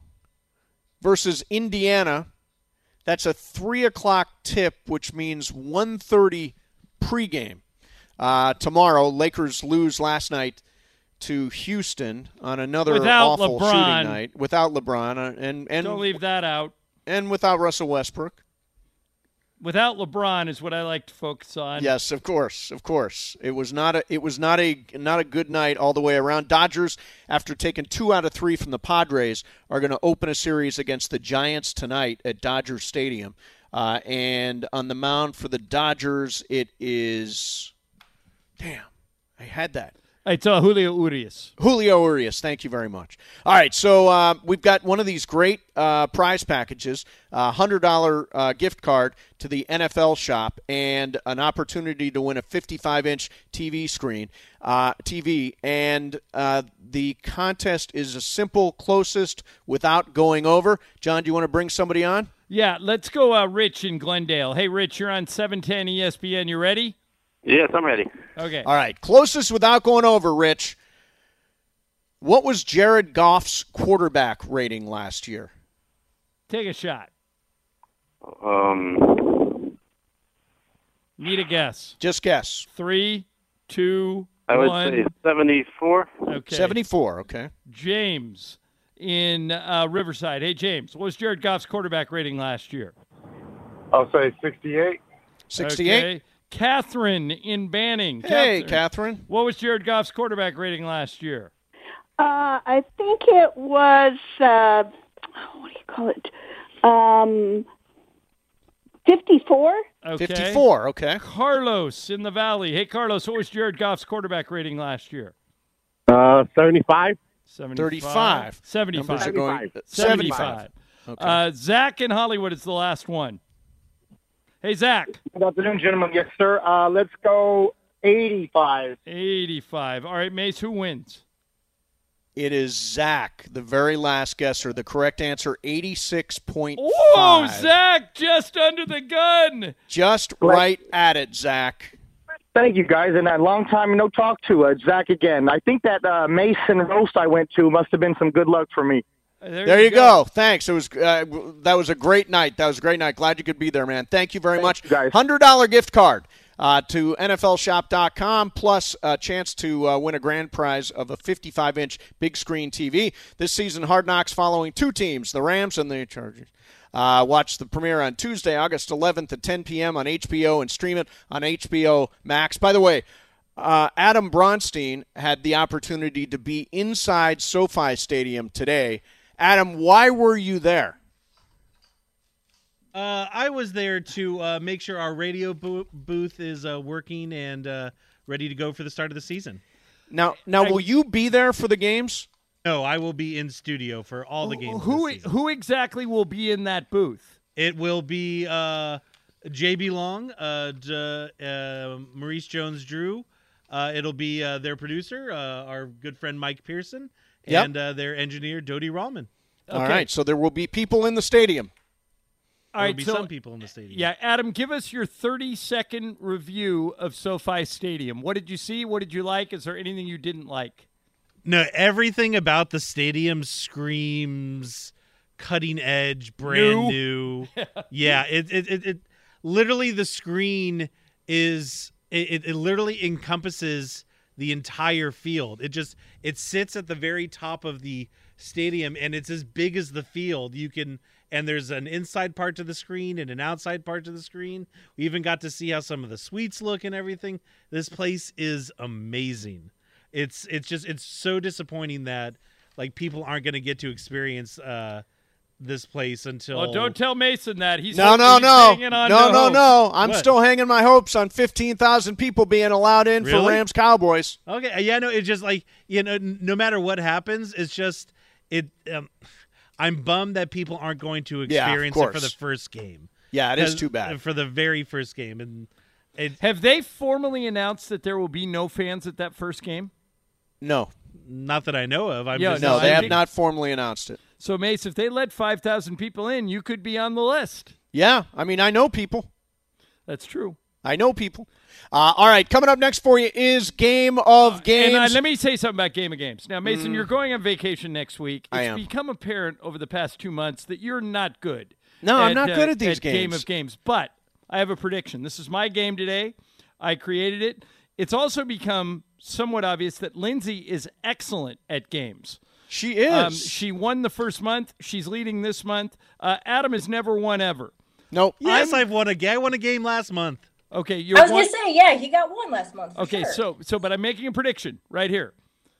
versus Indiana. That's a three o'clock tip, which means one thirty pregame. Uh, tomorrow, Lakers lose last night to Houston on another Without awful LeBron. shooting night. Without LeBron. Uh, and, and, Don't leave that out. and without Russell Westbrook. Without LeBron is what I like to focus on. Yes, of course, of course. It was not a it was not a not a good night all the way around. Dodgers, after taking two out of three from the Padres, are going to open a series against the Giants tonight at Dodger Stadium. Uh, and on the mound for the Dodgers, it is damn. I had that. It's uh, Julio Urias. Julio Urias, thank you very much. All right, so uh, we've got one of these great uh, prize packages, a one hundred dollars uh, gift card to the N F L shop, and an opportunity to win a fifty-five inch T V screen, uh, T V. And uh, the contest is a simple closest without going over. John, do you want to bring somebody on? Yeah, let's go uh, Rich in Glendale. Hey, Rich, you're on seven ten E S P N. You ready? Yes, I'm ready. Okay. All right, closest without going over, Rich. What was Jared Goff's quarterback rating last year? Take a shot. Um, Need a guess. Just guess. Three, two, I would one. say seventy-four. Okay. seventy-four, okay. James in uh, Riverside. Hey, James, what was Jared Goff's quarterback rating last year? I'll say sixty-eight. sixty-eight? Okay. Catherine in Banning. Hey, Catherine. What was Jared Goff's quarterback rating last year? Uh, I think it was, uh, what do you call it, um, fifty-four? Okay. fifty-four, okay. Carlos in the Valley. Hey, Carlos, what was Jared Goff's quarterback rating last year? Uh, seventy-five. seventy-five. thirty-five. seventy-five. Numbers are going seventy-five. seventy-five. Okay. Uh, Zach in Hollywood is the last one. Hey, Zach. Good afternoon, gentlemen. Yes, sir. Uh, let's go eighty-five. eighty-five. All right, Mace, who wins? It is Zach, the very last guesser. The correct answer, eighty-six point five. Oh, Zach, just under the gun. Just right at it, Zach. Thank you, guys. And that long time no talk to uh, Zach again. I think that uh, Mason roast I went to must have been some good luck for me. There, There you you go. Thanks. It was uh, that was a great night. That was a great night. Glad you could be there, man. Thank you very Thank much. you, guys. one hundred dollars gift card uh, to N F L shop dot com, plus a chance to uh, win a grand prize of a fifty-five inch big screen T V. This season, Hard Knocks following two teams, the Rams and the Chargers. Uh, watch the premiere on Tuesday, August eleventh at ten p.m. on H B O and stream it on H B O Max. By the way, uh, Adam Bronstein had the opportunity to be inside SoFi Stadium today. Adam, why were you there? Uh, I was there to uh, make sure our radio bo- booth is uh, working and uh, ready to go for the start of the season. Now, now, will you be there for the games? No, I will be in studio for all the games. Who this season. who exactly will be in that booth? It will be uh, J B Long, uh, D- uh, Maurice Jones-Drew. Uh, it'll be uh, their producer, uh, our good friend Mike Pearson, Yep. and uh, their engineer, Dodie Rallman. All right, so there will be people in the stadium. All There'll right, be so- some people in the stadium. Yeah, Adam, give us your thirty-second review of SoFi Stadium. What did you see? What did you like? Is there anything you didn't like? No, everything about the stadium screams cutting edge, brand new. yeah, it, it it it literally the screen is it, it literally encompasses the entire field. It just it sits at the very top of the stadium and it's as big as the field. You can and there's an inside part to the screen and an outside part to the screen. We even got to see how some of the suites look and everything. This place is amazing. It's it's just it's so disappointing that like people aren't going to get to experience uh, this place until. Oh, don't tell Mason that. He's no, no, he's no, hanging on no, to no, hope. no. I'm What? still hanging my hopes on fifteen thousand people being allowed in for Really? Rams Cowboys. Okay, yeah, no, it's just like you know, n- no matter what happens, it's just it. Um, I'm bummed that people aren't going to Yeah, of experience it for course. the first game. Yeah, it is 'Cause- too bad. for the very first game, and it, Have they formally announced that there will be no fans at that first game? No, not that I know of. I'm Yeah, just no, I they have think- not formally announced it. So, Mace, if they let five thousand people in, you could be on the list. Yeah, I mean, I know people. That's true. I know people. Uh, all right, coming up next for you is Game of Games. And uh, let me say something about Game of Games. Now, Mason, you're going on vacation next week. It's I am. become apparent over the past two months that you're not good. No, I'm at, not uh, good at these Game games. of Games. But I have a prediction. This is my game today. I created it. It's also become somewhat obvious that Lindsay is excellent at games. She is. Um, she won the first month. She's leading this month. Uh, Adam has never won ever. Nope. yes, I'm- I've won a game. I won a game last month. Okay, you're I was one- gonna say, yeah, he got one last month. for Okay, sure. so so but I'm making a prediction right here.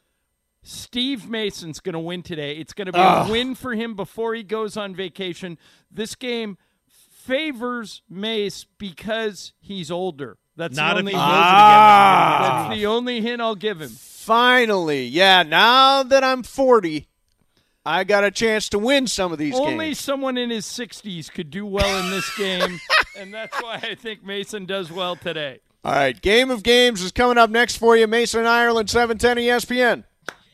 Steve Mason's going to win today. It's going to be Ugh. a win for him before he goes on vacation. This game favors Mace because he's older. That's Not the if only he hint. knows it Ah. again. That's the only hint I'll give him. Finally, yeah, now that I'm forty, I got a chance to win some of these Only games. someone in his sixties could do well in this game, and that's why I think Mason does well today. All right, Game of Games is coming up next for you. Mason, Ireland, seven ten E S P N.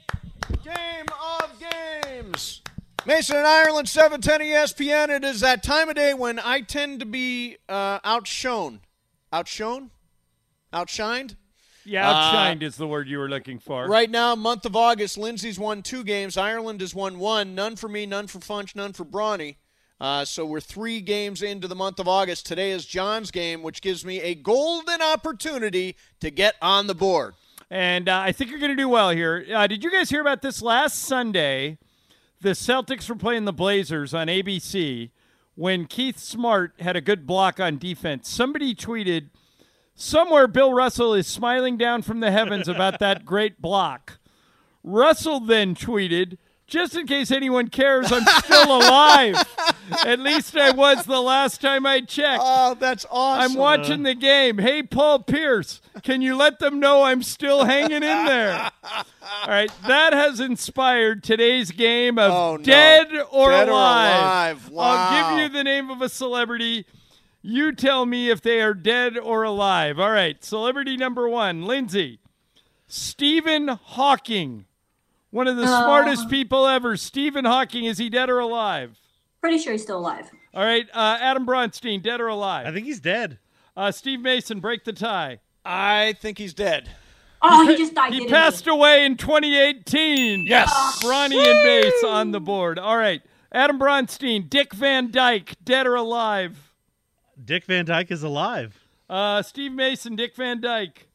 Game of Games. Mason and Ireland, seven ten E S P N. It is that time of day when I tend to be uh, outshone. Outshone? Outshined? Yeah, outshined is the word you were looking for. Right now, month of August, Lindsay's won two games. Ireland has won one. None for me, none for Funch, none for Brawny. Uh, so we're three games into the month of August. Today is John's game, which gives me a golden opportunity to get on the board. And uh, I think you're going to do well here. Uh, did you guys hear about this last Sunday? The Celtics were playing the Blazers on A B C when Keith Smart had a good block on defense. Somebody tweeted, somewhere Bill Russell is smiling down from the heavens about that great block. Russell then tweeted, just in case anyone cares, I'm still alive. At least I was the last time I checked. Oh, that's awesome. I'm watching the game. Hey, Paul Pierce, can you let them know I'm still hanging in there? All right, that has inspired today's game of Oh, no. Dead or Dead or Alive. Alive. Wow. I'll give you the name of a celebrity. You tell me if they are dead or alive. All right, celebrity number one, Lindsay. Stephen Hawking. One of the Uh. smartest people ever. Stephen Hawking, is he dead or alive? Pretty sure he's still alive. All right, uh, Adam Bronstein, dead or alive? I think he's dead. Uh, Steve Mason, break the tie. I think he's dead. Oh, he just died. He didn't passed away in twenty eighteen. Yes. Bronny and Mace on the board. All right, Adam Bronstein, Dick Van Dyke, dead or alive? Dick Van Dyke is alive. Uh, Steve Mason, Dick Van Dyke.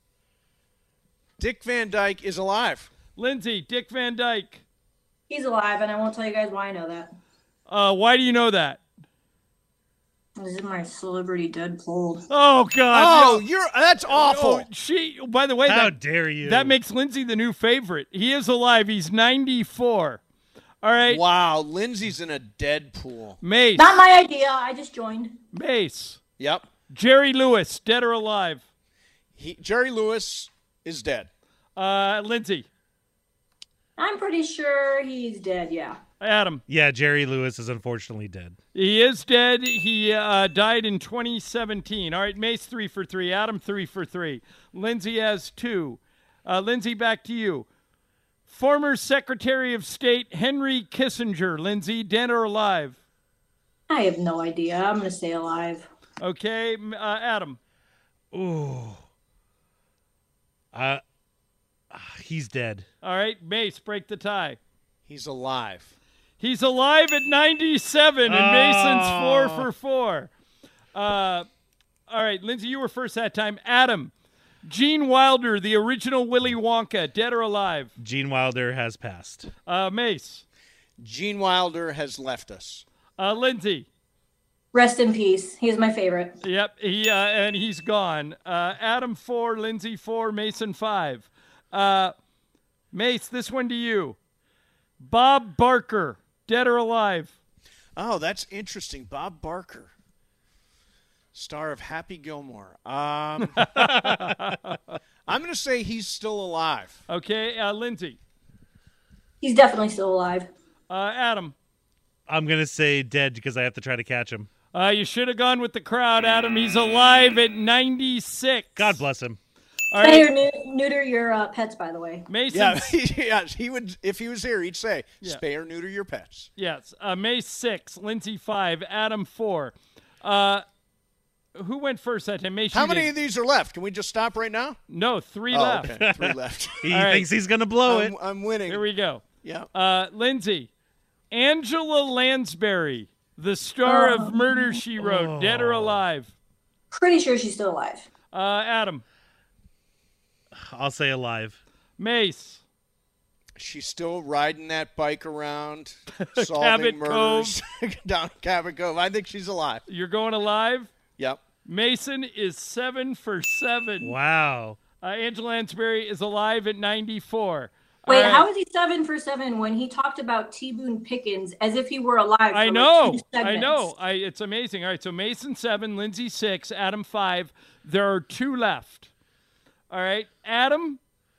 Dick Van Dyke is alive. Lindsay, Dick Van Dyke. He's alive, and I won't tell you guys why I know that. Uh, why do you know that? This is my celebrity dead poll. Oh God! Oh, no. you're that's awful. Oh, she. By the way, How that, dare you? that makes Lindsay the new favorite. He is alive. He's ninety-four. All right, Wow, Lindsay's in a dead pool. Mace. Not my idea. I just joined. Mace. Yep. Jerry Lewis, dead or alive? He, Jerry Lewis is dead. Uh, Lindsay. I'm pretty sure he's dead. Yeah. Adam. Yeah, Jerry Lewis is unfortunately dead. He is dead. He uh, died in twenty seventeen. All right, Mace three for three. Adam three for three. Lindsay has two. Uh, Lindsay, back to you. Former Secretary of State Henry Kissinger. Lindsay, dead or alive? I have no idea. I'm going to say alive. Okay, m- uh, Adam. Ooh. Uh, he's dead. All right, Mace, break the tie. He's alive. He's alive at ninety-seven, and Oh. Mason's four for four. Uh, all right, Lindsay, you were first that time. Adam, Gene Wilder, the original Willy Wonka, dead or alive? Gene Wilder has passed. Uh, Mace. Gene Wilder has left us. Uh, Lindsay. Rest in peace. He's my favorite. Yep, he uh, and he's gone. Uh, Adam four, Lindsay four, Mason five. Uh, Mace, this one to you. Bob Barker, dead or alive? Oh, that's interesting. Bob Barker, star of Happy Gilmore. Um, I'm going to say he's still alive. Okay, uh, Lindsay. He's definitely still alive. Uh, Adam. I'm going to say dead because I have to try to catch him. Uh, you should have gone with the crowd, Adam. He's alive at ninety-six. God bless him. All Spay right. or neu- neuter your uh, pets, by the way. Mason. Yeah, yeah, he would if he was here. He'd say, Yeah. "Spay or neuter your pets." Yes. Uh, Mace six, Lindsay five, Adam four. Uh, who went first that time? Mace. How you many did. of these are left? Can we just stop right now? No, three Oh, left. okay. Three left. He All right. thinks he's going to blow I'm, it. I'm winning. Here we go. Yeah. Uh, Lindsay. Angela Lansbury, the star Oh. of Murder, She Wrote, dead or alive? Pretty sure she's still alive. Uh, Adam. I'll say alive. Mace. She's still riding that bike around, Cabot solving murders down Cabot Cove. I think she's alive. You're going alive? Yep. Mason is seven for seven. Wow. Uh, Angela Lansbury is alive at ninety-four. Wait, All right. how is he seven for seven when he talked about T. Boone Pickens as if he were alive? For I like know. two I segments? know. I, it's amazing. All right, so Mason seven, Lindsay six, Adam five. There are two left. All right, Adam.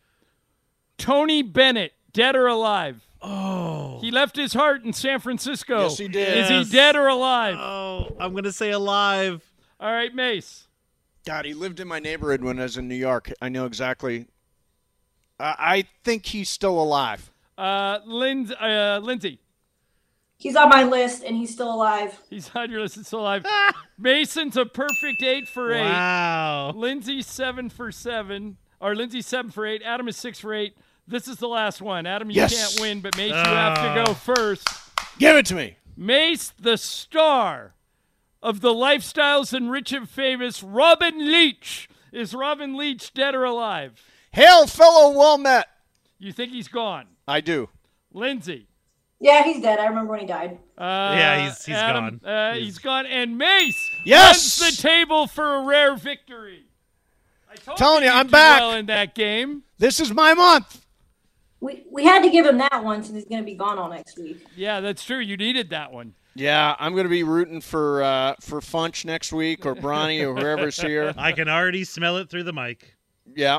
Tony Bennett, dead or alive? Oh. He left his heart in San Francisco. Yes, he did. Is Yes. he dead or alive? Oh, I'm going to say alive. All right, Mace. God, he lived in my neighborhood when I was in New York. I know exactly. Uh, I think he's still alive. Uh, Lind- uh, Lindsay. He's on my list and he's still alive. He's on your list. It's still alive. Mason's a perfect eight for eight. Wow. Lindsay seven for seven. Or Lindsay seven for eight. Adam is six for eight. This is the last one. Adam, you Yes. can't win, but Mace, you have to go first. Give it to me. Mace, the star of the Lifestyles and Rich and Famous, Robin Leach. Is Robin Leach dead or alive? Hail, fellow well met. You think he's gone? I do. Lindsay. Yeah, he's dead. I remember when he died. Uh, Yeah, he's- he's Adam, gone. Uh, He's- he's gone. And Mace Yes! runs the table for a rare victory. I told Telling you, you'd I'm do back. well in that game. This is my month. We we had to give him that one since he's going to be gone all next week. Yeah, that's true. You needed that one. Yeah, I'm going to be rooting for uh, for Funch next week or Bronny or whoever's here. I can already smell it through the mic. Yeah.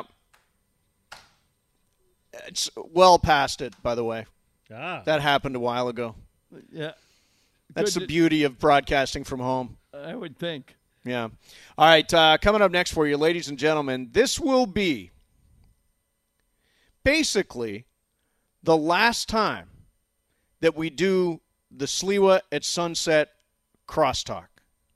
It's well past it, by the way. Ah. That happened a while ago. Yeah, That's Good the to- beauty of broadcasting from home. I would think. Yeah. All right, uh, coming up next for you, ladies and gentlemen, this will be basically the last time that we do the Sliwa at Sunset crosstalk.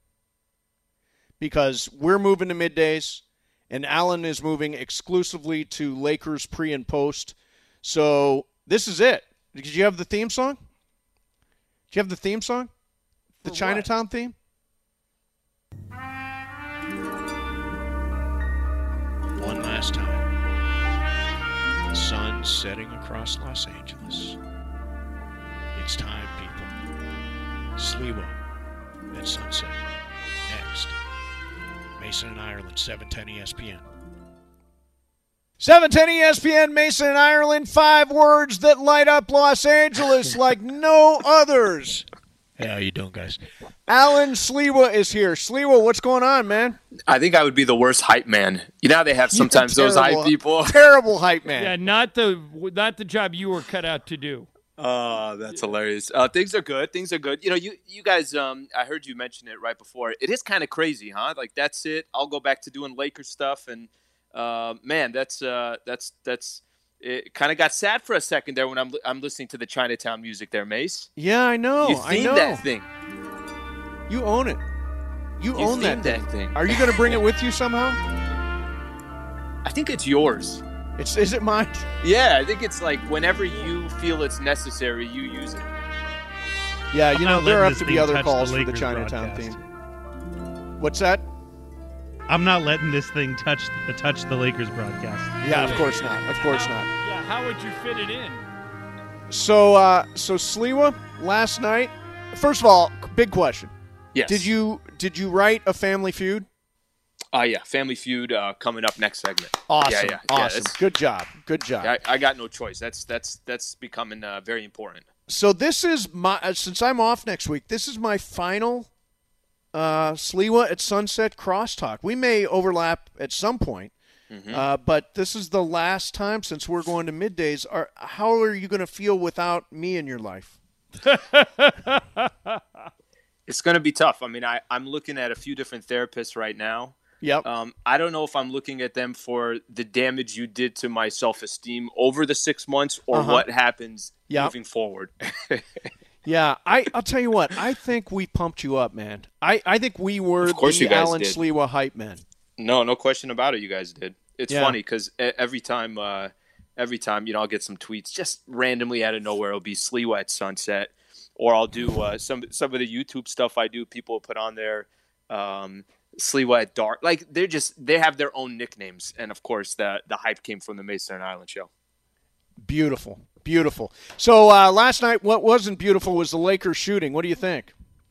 Because we're moving to middays, and Alan is moving exclusively to Lakers pre and post. So this is it. Did you have the theme song? Did you have the theme song? The For what? Chinatown theme? One last time. The sun setting across Los Angeles. It's time, people. Sliwa at sunset. Next. Mason and Ireland, seven ten E S P N. seven ten E S P N, Mason and Ireland, five words that light up Los Angeles like no others. Hey, how you doing, guys? Alan Sliwa is here. Sliwa, what's going on, man? I think I would be the worst hype man. You know how they have sometimes those Terrible- hype people? Terrible hype man. Yeah, not the not the job you were cut out to do. Oh, that's hilarious. Uh, things are good. Things are good. You know, you you guys. Um, I heard you mention it right before. It is kind of crazy, huh? Like that's it. I'll go back to doing Lakers stuff, and uh, man, that's uh, that's that's. It kind of got sad for a second there when I'm I'm listening to the Chinatown music there, Mace. Yeah, I know. You I themed know. that thing. You own it. You, You own that themed thing. that thing. Are you going to bring it with you somehow? I think it's yours. It's is it mine? Yeah, I think it's like whenever you feel it's necessary, you use it. Yeah, you I'm know not there letting have this to be thing other touch calls the for the Lakers Chinatown broadcast. theme. What's that? I'm not letting this thing touch the, touch the Lakers broadcast. Yeah, of course not. Of course not. Yeah, how would you fit it in? So, uh, so Sliwa, last night. First of all, big question. Yes. Did you did you write a Family Feud? Uh, yeah, Family Feud uh, coming up next segment. Awesome. Yeah, yeah, yeah, awesome. that's- Good job. Good job. I, I got no choice. That's that's that's becoming uh, very important. So this is my uh, since I'm off next week. This is my final uh, Sliwa at Sunset crosstalk. We may overlap at some point, Mhm. uh, but this is the last time since we're going to middays. Are how are you going to feel without me in your life? It's going to be tough. I mean, I, I'm looking at a few different therapists right now. Yep. Um, I don't know if I'm looking at them for the damage you did to my self-esteem over the six months or Uh-huh. what happens Yep. moving forward. Yeah, I, I'll tell you what. I think we pumped you up, man. I, I think we were Of course the you guys Alan did. Sliwa hype men. No, no question about it. You guys did. It's Yeah. funny because every time, uh, every time, you know, I'll get some tweets just randomly out of nowhere. It'll be Sliwa at Sunset, or I'll do uh, some some of the YouTube stuff I do. People will put on there um, Sliwa at dark. Like they're just they have their own nicknames, and of course the the hype came from the Mason and Island show. Beautiful, beautiful. So uh, last night, what wasn't beautiful was the Lakers shooting. What do you think?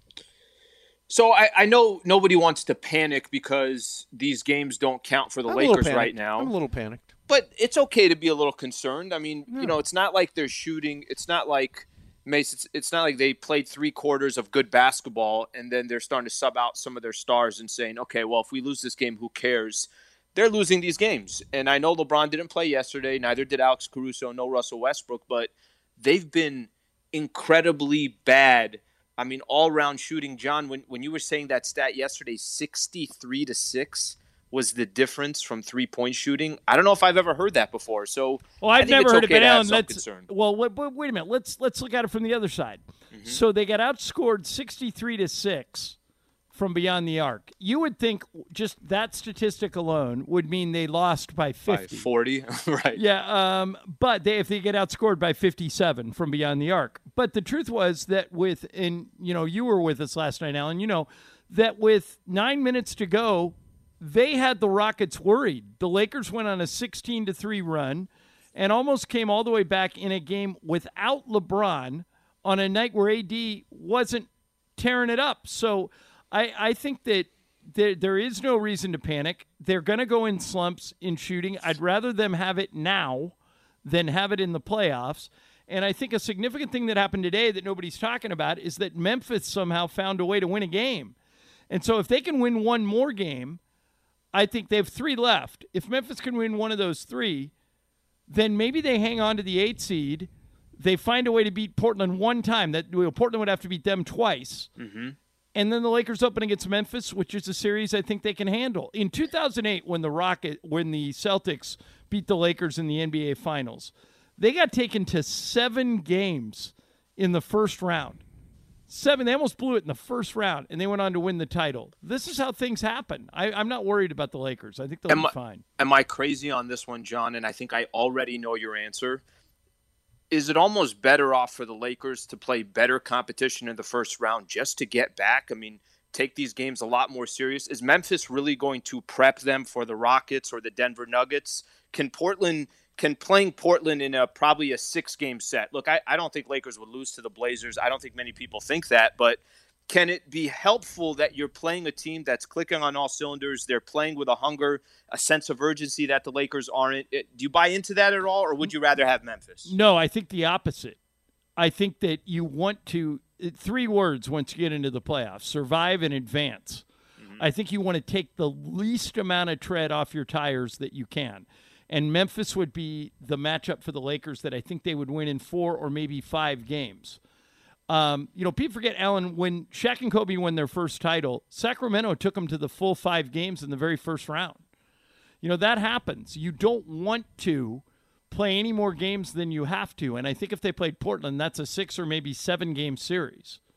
So I, I know nobody wants to panic because these games don't count for the I'm a little Lakers panicked. right now. I'm a little panicked. But it's okay to be a little concerned. I mean, Yeah. you know, it's not like they're shooting. It's not like Mace. It's, it's not like they played three quarters of good basketball and then they're starting to sub out some of their stars and saying, okay, well, if we lose this game, who cares? They're losing these games. And I know LeBron didn't play yesterday. Neither did Alex Caruso. No Russell Westbrook. But they've been incredibly bad. I mean, all-round shooting. John, when, when you were saying that stat yesterday, sixty-three to six was the difference from three-point shooting. I don't know if I've ever heard that before. So Well, I I've think never it's heard okay it, but to have Alan, some let's concern. well, wait, wait, wait a minute. Let's let's look at it from the other side. So they got outscored sixty-three to six from beyond the arc. You would think just that statistic alone would mean they lost by By fifty. forty, right? Yeah, um, but they if they get outscored by fifty-seven from beyond the arc. But the truth was that with and you know you were with us last night, Alan. You know that with nine minutes to go, they had the Rockets worried. The Lakers went on a sixteen to three run and almost came all the way back in a game without LeBron on a night where A D wasn't tearing it up. So I, I think that there, there is no reason to panic. They're going to go in slumps in shooting. I'd rather them have it now than have it in the playoffs. And I think a significant thing that happened today that nobody's talking about is that Memphis somehow found a way to win a game. And so if they can win one more game, I think they have three left. If Memphis can win one of those three, then maybe they hang on to the eight seed. They find a way to beat Portland one time. That well, Portland would have to beat them twice. Mm-hmm. And then the Lakers open against Memphis, which is a series I think they can handle. In two thousand eight, when the Rocket, when the Celtics beat the Lakers in the N B A Finals, they got taken to seven games in the first round. Seven. They almost blew it in the first round, and they went on to win the title. This is how things happen. I, I'm not worried about the Lakers. I think they'll Am be I- fine. Am I crazy on this one, John? And I think I already know your answer. Is it almost better off for the Lakers to play better competition in the first round just to get back? I mean, take these games a lot more serious. Is Memphis really going to prep them for the Rockets or the Denver Nuggets? Can Portland, can playing Portland in a probably a six-game set? Look, I, I don't think Lakers would lose to the Blazers. I don't think many people think that, but can it be helpful that you're playing a team that's clicking on all cylinders? They're playing with a hunger, a sense of urgency that the Lakers aren't. It, do you buy into that at all, or would you rather have Memphis? No, I think the opposite. I think that you want to three words once you get into the playoffs: survive and advance. Mm-hmm. I think you want to take the least amount of tread off your tires that you can. And Memphis would be the matchup for the Lakers that I think they would win in four or maybe five games. Um, you know, people forget, Alan, when Shaq and Kobe won their first title, Sacramento took them to the full five games in the very first round. You know, that happens. You don't want to play any more games than you have to. And I think if they played Portland, that's a six or maybe seven game series.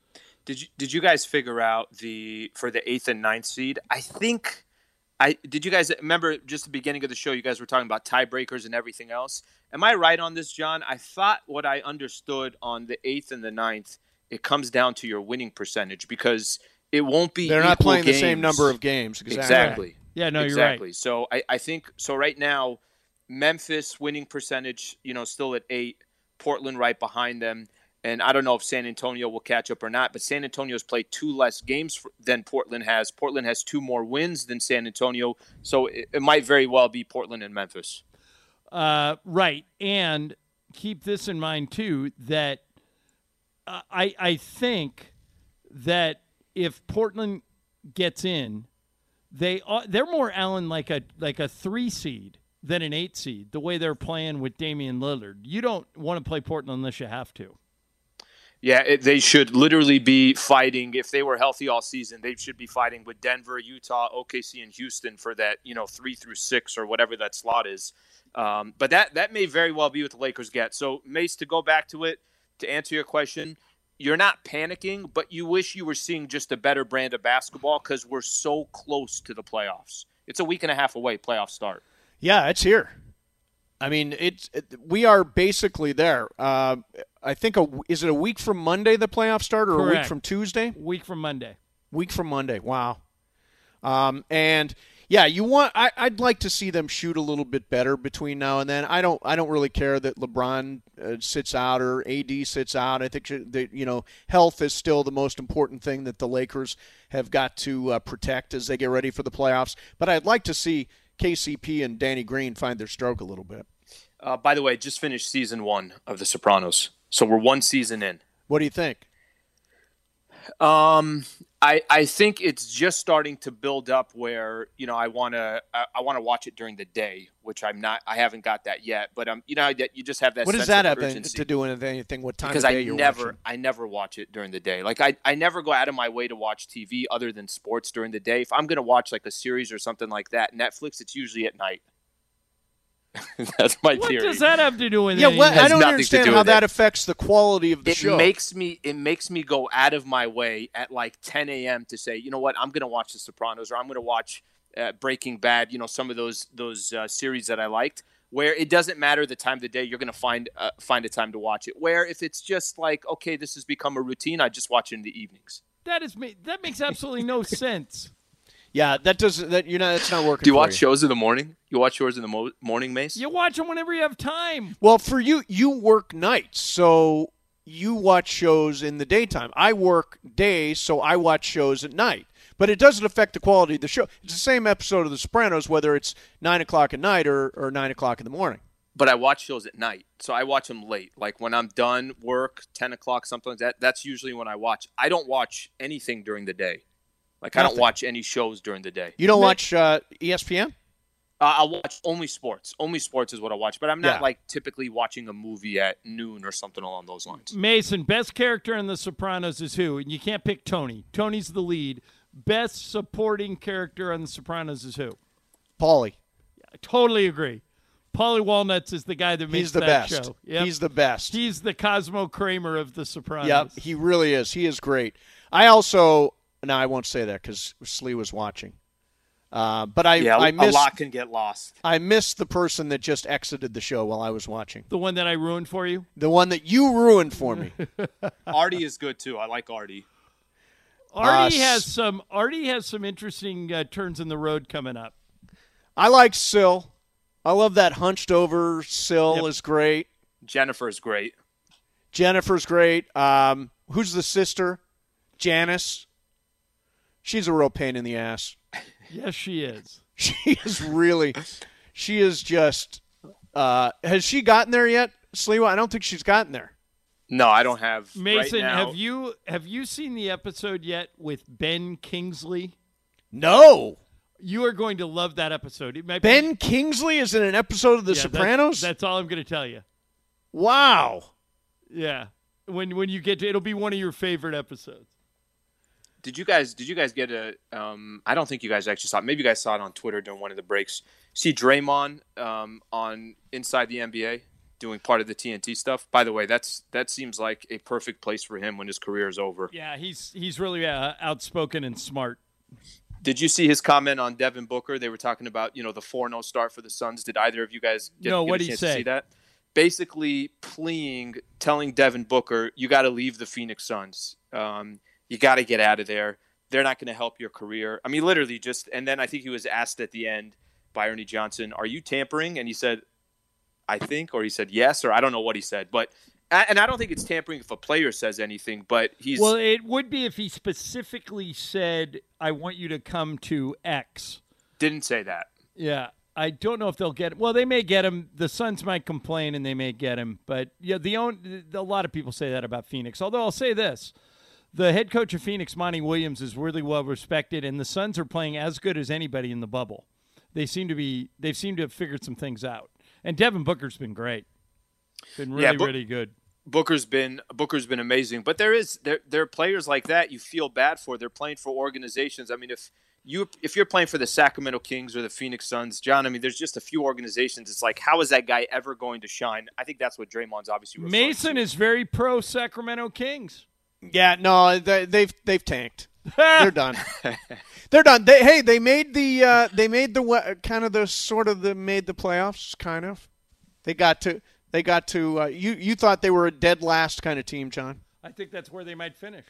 Did you did you guys figure out the for the eighth and ninth seed? I think I did. You guys remember just the beginning of the show? You guys were talking about tiebreakers and everything else. Am I right on this, John? I thought what I understood on the eighth and the ninth, it comes down to your winning percentage because it won't be. They're not playing games. the same number of games. Exactly. Exactly. Yeah, no, exactly. you're right. So I, I think so. Right now, Memphis winning percentage, you know, still at eight. Portland right behind them. And I don't know if San Antonio will catch up or not, but San Antonio's played two less games for, than Portland has. Portland has two more wins than San Antonio, so it, it might very well be Portland and Memphis. Uh, right, and keep this in mind too that uh, I I think that if Portland gets in, they uh, they're more Allen like a like a three seed than an eight seed. The way they're playing with Damian Lillard, you don't want to play Portland unless you have to. Yeah, it, they should literally be fighting. If they were healthy all season, they should be fighting with Denver, Utah, O K C, and Houston for that, you know, three through six or whatever that slot is. Um, but that that may very well be what the Lakers get. So, Mace, to go back to it, to answer your question, you're not panicking, but you wish you were seeing just a better brand of basketball because we're so close to the playoffs. It's a week and a half away, playoff start. Yeah, it's here. I mean, it's it, we are basically there. Uh, I think a, is it a week from Monday the playoffs start, or Correct. a week from Tuesday? Week from Monday. Week from Monday. Wow. Um, and yeah, you want. I, I'd like to see them shoot a little bit better between now and then. I don't. I don't really care that LeBron uh, sits out or A D sits out. I think that, you know, health is still the most important thing that the Lakers have got to uh, protect as they get ready for the playoffs. But I'd like to see K C P and Danny Green find their stroke a little bit. Uh, by the way, just finished season one of The Sopranos, so we're one season in. What do you think? Um, I I think it's just starting to build up where, you know, I wanna I, I wanna watch it during the day, which I'm not. I haven't got that yet, but um, you know, you just have that. What sense does that of have urgency. to do with anything? What time Because of day I you're never watching? I never watch it during the day. Like I I never go out of my way to watch T V other than sports during the day. If I'm gonna watch like a series or something like that, Netflix, it's usually at night. That's my What theory. does that have to do with Yeah, anything? well, I Has don't nothing to understand do how with that it. affects the quality of the It show. makes me it makes me go out of my way at like ten a.m. to say, you know what, I'm going to watch The Sopranos, or I'm going to watch uh, Breaking Bad. You know, some of those those uh, series that I liked, where it doesn't matter the time of the day, you're going to find uh, find a time to watch it. Where if it's just like, okay, this has become a routine, I just watch it in the evenings. That is ma- that makes absolutely no sense. Yeah, that doesn't. That you know, that's not working. Do you for watch you. shows in the morning? You watch shows in the mo- morning, Mace? You watch them whenever you have time. Well, for you, you work nights, so you watch shows in the daytime. I work days, so I watch shows at night. But it doesn't affect the quality of the show. It's the same episode of The Sopranos, whether it's nine o'clock at night or, or nine o'clock in the morning. But I watch shows at night, so I watch them late. Like when I'm done work, ten o'clock, something like that. That's usually when I watch. I don't watch anything during the day. Like, I don't Nothing. watch any shows during the day. You don't watch uh, E S P N? Uh, I'll watch only sports. Only sports is what I watch. But I'm not, Yeah. like, typically watching a movie at noon or something along those lines. Mason, best character in The Sopranos is who? And you can't pick Tony. Tony's the lead. Best supporting character on The Sopranos is who? Paulie. I totally agree. Paulie Walnuts is the guy that makes He's the that best. show. Yep. He's the best. He's the Cosmo Kramer of The Sopranos. Yep, he really is. He is great. I also, no, I won't say that because Slee was watching. Uh, but I, Yeah, I a missed, lot can get lost. I missed the person that just exited the show while I was watching. The one that I ruined for you? The one that you ruined for me. Artie is good, too. I like Artie. Artie Uh, has some Artie has some interesting uh, turns in the road coming up. I like Syl. I love that hunched over Syl Yep. is great. Jennifer's great. Jennifer's great. Um, who's the sister? Janice. She's a real pain in the ass. Yes, she is. She is really, she is just, uh, has she gotten there yet, Sliwa? I don't think she's gotten there. No, I don't have. Mason, right now, have you have you seen the episode yet with Ben Kingsley? No. You are going to love that episode. It might Ben be, Kingsley is in an episode of The Yeah, Sopranos? That's, that's all I'm going to tell you. Wow. Yeah, when when you get to, it'll be one of your favorite episodes. Did you guys? Did you guys get a? Um, I don't think you guys actually saw it. Maybe you guys saw it on Twitter during one of the breaks. See Draymond um, on Inside the N B A. doing part of the T N T stuff. By the way, that's that seems like a perfect place for him when his career is over. Yeah, he's he's really uh, outspoken and smart. Did you see his comment on Devin Booker? They were talking about, you know, the four oh start for the Suns. Did either of you guys get, no, get what a did he chance say? to see that? Basically pleading, telling Devin Booker, you got to leave the Phoenix Suns. Um, you got to get out of there. They're not going to help your career. I mean, literally just – and then I think he was asked at the end by Ernie Johnson, are you tampering? And he said, I think, or he said yes, or I don't know what he said. But and I don't think it's tampering if a player says anything, but he's – Well, it would be if he specifically said, I want you to come to X. Didn't say that. Yeah. I don't know if they'll get – well, they may get him. The Suns might complain and they may get him. But, yeah, the own, a lot of people say that about Phoenix. Although I'll say this. The head coach of Phoenix, Monty Williams, is really well respected, and the Suns are playing as good as anybody in the bubble. They seem to be – they've seemed to have figured some things out. And Devin Booker's been great. Been really, yeah, Bo- really good. Booker's been Booker's been amazing. But there is there there are players like that you feel bad for. They're playing for organizations. I mean, if – You, if you're playing for the Sacramento Kings or the Phoenix Suns, John, I mean, there's just a few organizations. It's like, how is that guy ever going to shine? I think that's what Draymond's obviously referring Mason to. is very pro Sacramento Kings. Yeah, no, they, they've they've tanked. They're done. They're done. They hey, they made the uh, they made the kind of the sort of the made the playoffs kind of. They got to they got to. Uh, you you thought they were a dead last kind of team, John? I think that's where they might finish.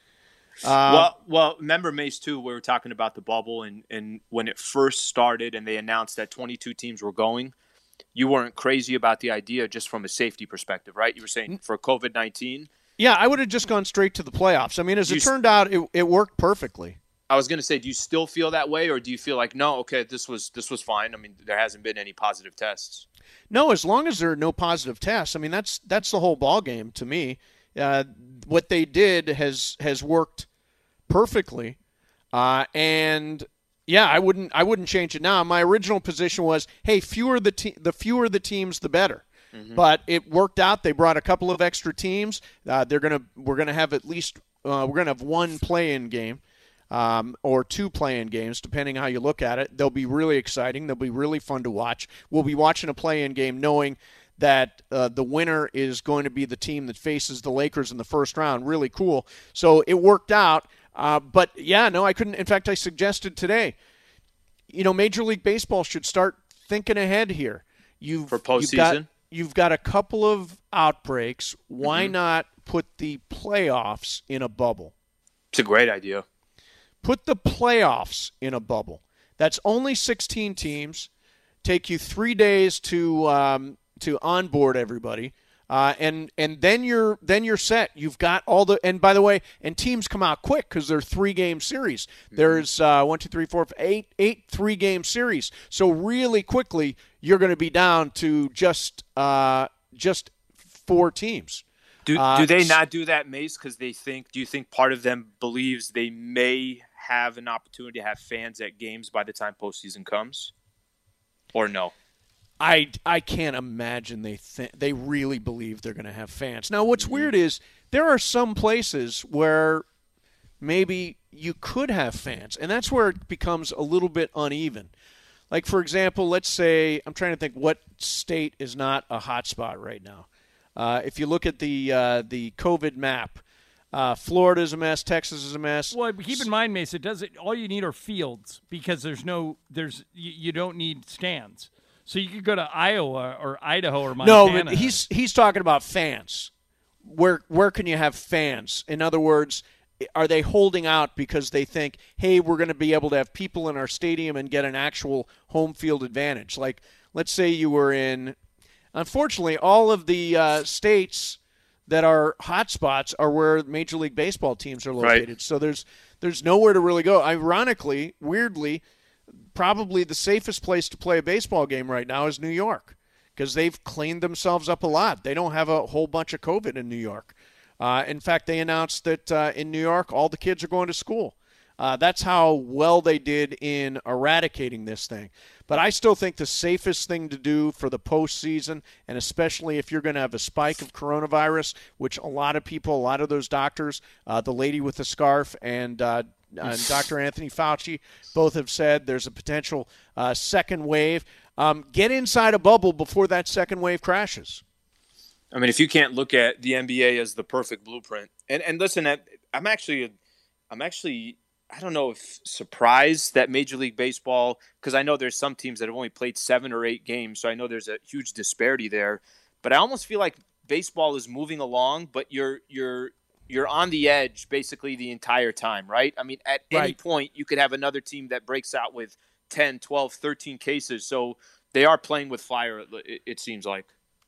Uh, well, well, remember, Mace, too, we were talking about the bubble, and, and when it first started and they announced that twenty-two teams were going, you weren't crazy about the idea just from a safety perspective, right? You were saying for COVID nineteen. Yeah, I would have just gone straight to the playoffs. I mean, as You it s- turned out, it, it worked perfectly. I was going to say, do you still feel that way, or do you feel like, no, okay, this was this was fine? I mean, there hasn't been any positive tests. No, as long as there are no positive tests, I mean, that's that's the whole ball game to me. Uh, what they did has has worked perfectly, uh, and yeah, I wouldn't I wouldn't change it now. My original position was, hey, fewer the te- the fewer the teams, the better. Mm-hmm. But it worked out. They brought a couple of extra teams. Uh, they're gonna we're gonna have at least uh, we're gonna have one play-in game. Um, or two play-in games, depending how you look at it. They'll be really exciting. They'll be really fun to watch. We'll be watching a play-in game knowing that uh, the winner is going to be the team that faces the Lakers in the first round. Really cool. So it worked out. Uh, but, yeah, no, I couldn't. In fact, I suggested today, you know, Major League Baseball should start thinking ahead here. You've, For postseason? You've got, you've got a couple of outbreaks. Why Mm-hmm. not put the playoffs in a bubble? It's a great idea. Put the playoffs in a bubble. That's only sixteen teams. Take you three days to um, to onboard everybody, uh, and and then you're then you're set. You've got all the and by the way, and teams come out quick because they're three game series. There's uh, one, two, three, four, eight, eight three game series. So really quickly, you're going to be down to just uh, just four teams. Do Uh, do they not do that, Mace? Because they think. Do you think part of them believes they may have an opportunity to have fans at games by the time postseason comes, or no? I, I can't imagine they th- they really believe they're going to have fans. Now, what's Mm-hmm. weird is there are some places where maybe you could have fans, and that's where it becomes a little bit uneven. Like, for example, let's say, I'm trying to think what state is not a hot spot right now. Uh, if you look at the uh, the COVID map, uh, Florida's a mess, Texas is a mess. Well, keep in mind, Mace, it does it. All you need are fields because there's no there's you, you don't need stands. So you could go to Iowa or Idaho or Montana. No, but he's he's talking about fans. Where where can you have fans? In other words, are they holding out because they think, hey, we're going to be able to have people in our stadium and get an actual home field advantage? Like, let's say you were in, unfortunately, all of the uh, states that are hot spots are where Major League Baseball teams are located. Right. So there's there's nowhere to really go. Ironically, weirdly, probably the safest place to play a baseball game right now is New York because they've cleaned themselves up a lot. They don't have a whole bunch of COVID in New York. Uh, in fact, they announced that uh, in New York, all the kids are going to school. Uh, that's how well they did in eradicating this thing. But I still think the safest thing to do for the postseason, and especially if you're going to have a spike of coronavirus, which a lot of people, a lot of those doctors, uh, the lady with the scarf and uh, and Doctor Anthony Fauci both have said there's a potential uh, second wave. Um, get inside a bubble before that second wave crashes. I mean, if you can't look at the N B A as the perfect blueprint, and and listen, I'm actually, I'm actually, I don't know if surprised that Major League Baseball, because I know there's some teams that have only played seven or eight games, so I know there's a huge disparity there. But I almost feel like baseball is moving along, but you're you're you're on the edge basically the entire time, right? I mean, at any Right. point you could have another team that breaks out with ten, twelve, thirteen cases. So they are playing with fire, it, it seems like.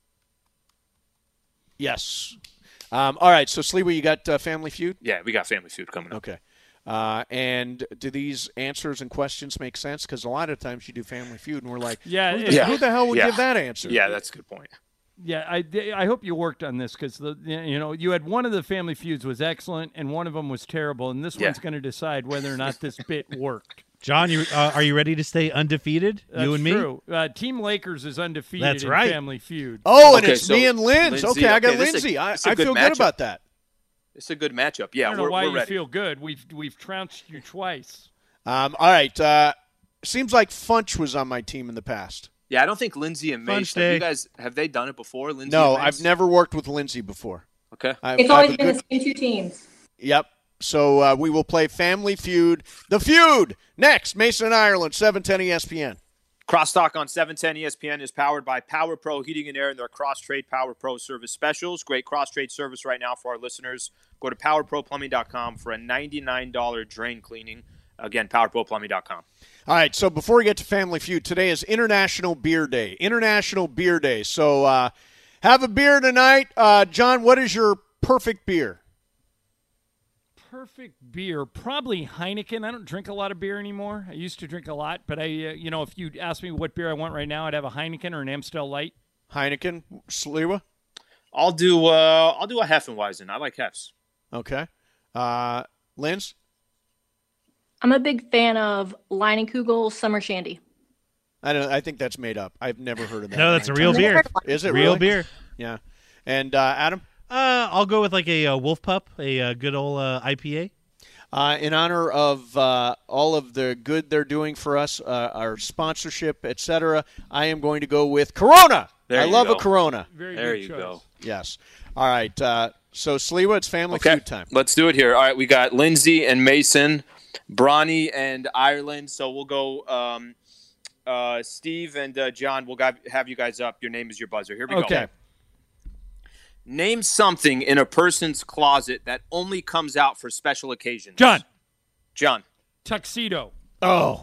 Yes. Um, all right, so Sliwa, you got uh, Family Feud? Yeah, we got Family Feud coming up. Okay. Uh, and do these answers and questions make sense? Because a lot of times you do Family Feud, and we're like, Yeah, who, it- the, Yeah. who the hell would Yeah. give that answer? Yeah, that's a good point. Yeah, I, I hope you worked on this because the you know you had one of the Family Feuds was excellent and one of them was terrible, and this Yeah. one's going to decide whether or not this bit worked. John, you uh, are you ready to stay undefeated? That's you and me. true. Uh, Team Lakers is undefeated That's in right. Family Feud. Oh, and Okay, it's so me and Linz. Lindsay, Okay, I got okay, this is a- Lindsay. I, this is a I good feel matchup. good about that. It's a good matchup. Yeah, I don't know we're, why we're you ready. feel good. We've we've trounced you twice. Um, all right. Uh, seems like Funch was on my team in the past. Yeah, I don't think Lindsay and Fun Mace, have day. you guys, have they done it before? Lindsay No, and Mace? I've never worked with Lindsay before. Okay. I've, It's I've always a been good- the same two teams. Yep. So uh, we will play Family Feud. The Feud next. Mason, Ireland, seven ten E S P N. Crosstalk on seven ten E S P N is powered by Power Pro Heating and Air and their Cross Trade Power Pro service specials. Great cross trade service right now for our listeners. Go to power pro plumbing dot com for a ninety-nine dollars drain cleaning. Again, power pro plumbing dot com. All right, so before we get to Family Feud, today is International Beer Day. International Beer Day. So uh, have a beer tonight. Uh, John, what is your perfect beer? Perfect beer, probably Heineken. I don't drink a lot of beer anymore. I used to drink a lot, but I, uh, you know, if you ask me what beer I want right now, I'd have a Heineken or an Amstel Light. Heineken, Sliwa? I'll do uh, I'll do a Heffenweisen. I like Heffs. Okay. Uh, Linz? I'm a big fan of Leinenkugel Summer Shandy. I don't. I think that's made up. I've never heard of that. No, that's a real Never beer. heard of Is it Real really? beer. Yeah. And uh, Adam? Uh, I'll go with like a, uh Wolf Pup, a uh, good old uh, I P A. Uh, in honor of uh, all of the good they're doing for us, uh, our sponsorship, et cetera, I am going to go with Corona. There I you love go. a Corona. Very There good you choice. go. Yes. All right. Uh, so, Sliwa, it's Family Okay, Feud time. let's do it here. All right, we got Lindsay and Mason, Bronny and Ireland. So we'll go um, uh, Steve and uh, John. We'll got, have you guys up. Your name is your buzzer. Here we go. Okay. Name something in a person's closet that only comes out for special occasions. John, John. tuxedo. Oh.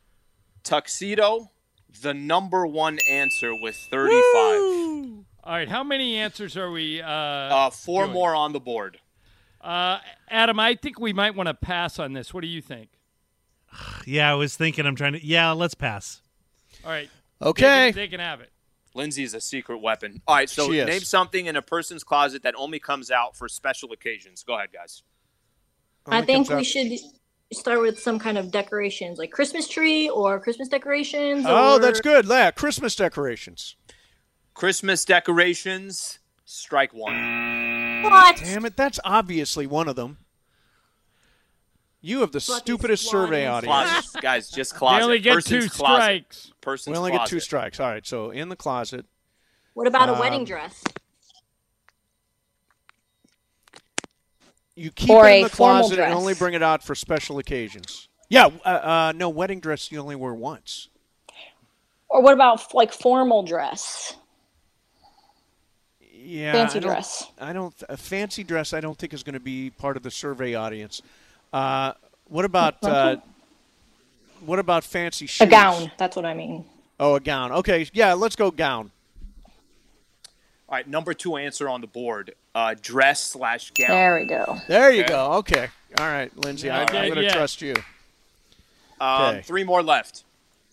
Tuxedo, the number one answer with thirty-five. All right, how many answers are we? Uh, Uh, four doing? more on the board. Uh, Adam, I think we might want to pass on this. What do you think? Yeah, I was thinking. I'm trying to. Yeah, let's pass. All right. Okay. They can, they can have it. Lindsay's a secret weapon. All right, so She is. name something in a person's closet that only comes out for special occasions. Go ahead, guys. I Only think comes we out- should start with some kind of decorations, like Christmas tree or Christmas decorations. Oh, or... that's good. Yeah, Christmas decorations. Christmas decorations, strike one. What? Damn it, that's obviously one of them. You have the Fucking stupidest survey swans. audience. Closet, guys, just closet. They only get Person's two closet. strikes. Person's We only closet. get two strikes. All right, so in the closet. What about a Um, wedding dress? You keep Or it in a the formal closet and dress. only bring it out for special occasions. Yeah, uh, uh, no, wedding dress you only wear once. Or what about like formal dress? Yeah, Fancy I don't- dress. I don't. A fancy dress, I don't think is going to be part of the survey audience. Uh, what about uh, what about fancy shoes? A gown. That's what I mean. Oh, a gown. Okay, yeah, let's go gown. All right, number two answer on the board: uh, dress slash gown. There we go. There you Okay. go. Okay, all right, Lindsay, I, Not I'm dead going to yet. trust you. Um, Okay. Three more left.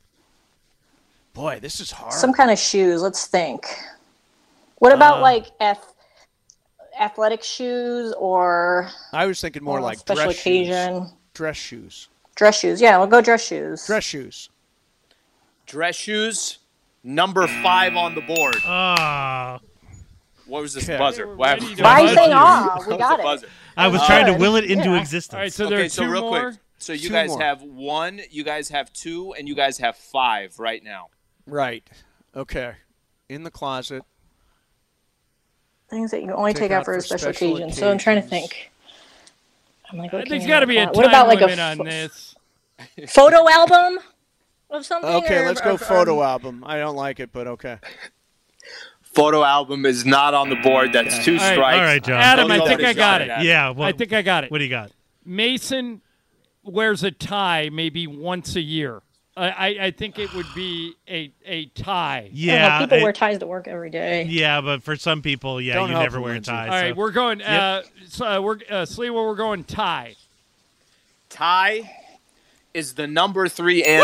Boy, this is hard. Some kind of shoes. Let's think. What about Uh, like ath- athletic shoes or I was thinking more or like special dress occasion shoes. Dress shoes. dress shoes? Yeah, we'll go dress shoes. Dress shoes. Dress shoes, number five on the board. Ah, What was this Okay. buzzer? They were What ready happened? to Why are you buzz saying you. ah? What We was got the it. buzzer? I was Good. trying to will it into Yeah. existence. All right, so there Okay, are so two real more. quick. So you Two guys more. have one, you guys have two, and you guys have five right now. Right. Okay. In the closet. Things that you only Take take, out out for a for special, special occasion. So I'm trying to occasions. think. I'm like, Uh, what There's can got to I be a thought? time What about like a limit f- on this. photo album of something? Okay, or- let's go or- photo um, album. I don't like it, but okay. Photo album is not on the board. That's two All right, strikes. all right, John. Adam, Don't I know think that I it's got not it. an Yeah. I What, think I got it. what do you got? Mason wears a tie maybe once a year. I, I, I think it would be a, a tie. I don't know, Yeah. people I- wear ties to work every day. yeah, but for some people, yeah, Don't you help never him, wear a Lindsay. tie. All right, so- we're going. Yep. Uh, so uh, we're uh, Sliwa, we're going tie. Tie is the number three answer.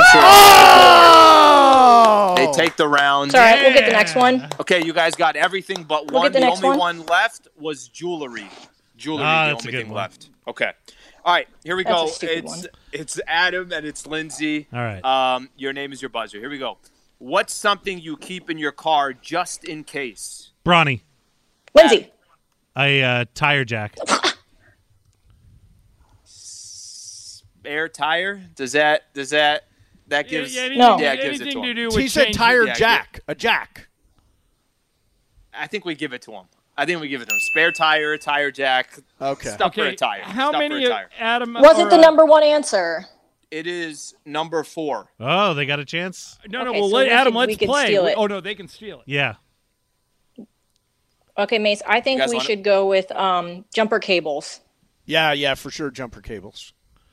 Oh! They take the round. It's all right. We'll get the next one. Okay, you guys got everything but We'll one. get the The, next only one. one. left was jewelry. Jewelry, Ah, the that's a only good thing one. left. Okay. All right, here we That's a go. stupid It's one. it's Adam and it's Lindsay. All right. Um, your name is your buzzer. Here we go. What's something you keep in your car just in case? Bronny, Lindsay. a uh, tire jack. Spare tire? Does that does that that gives yeah, anything, No. yeah, it gives it anything to to him. do with He said changing- tire Yeah, jack. A jack. I think we give it to him. I think we give it to him. Spare tire, tire jack. Okay. Stuff for Okay, a tire. how Stuff many? For a tire. Adam Was or, it the uh, number one answer? It is number four. Oh, they got a chance? No, no. Okay, well, so let, we Adam, can- let's we can play. steal We- it. oh no, they can steal it. Yeah. Okay, Mace. I think guys we want it? should go with um, jumper cables. Yeah, yeah, for sure. Jumper cables.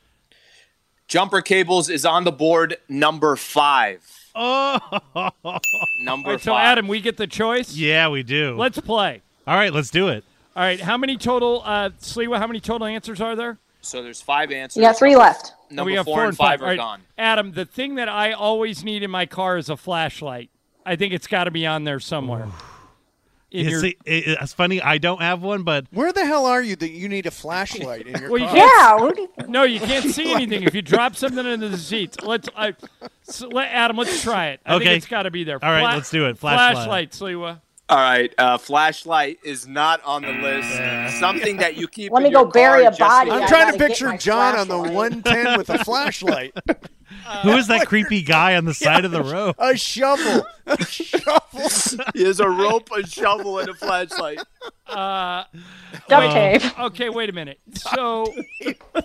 Jumper cables is on the board. Number five. Oh. Number All right, so five. Adam, we get the choice. Yeah, we do. Let's play. All right, let's do it. All right, how many total, uh, Sliwa, how many total answers are there? So there's five answers. You got three left. Number we have four, four and five, All are right, gone. Adam, the thing that I always need in my car is a flashlight. I think it's got to be on there somewhere. In You your, see, it- it's funny. I don't have one, but Where the hell are you that you need a flashlight in your well, you car? can't, Yeah. Who do you- no, you can't see anything if you drop something into the seats. Let's, I, so let Adam, let's try it. I Okay. think it's got to be there. All right, Fla- let's do it. Flashlight. Flashlight, Sliwa. All right. Uh, flashlight is not on the list. Something that you keep Let in me your go bury car a just body. in I'm I trying to gotta get picture my John on the flashlight. one ten with a flashlight. who is that creepy guy on the side of the road? A shovel. A shovel. He has a rope, a shovel, and a flashlight. Uh, Duct wait, tape. okay, wait a minute. So, all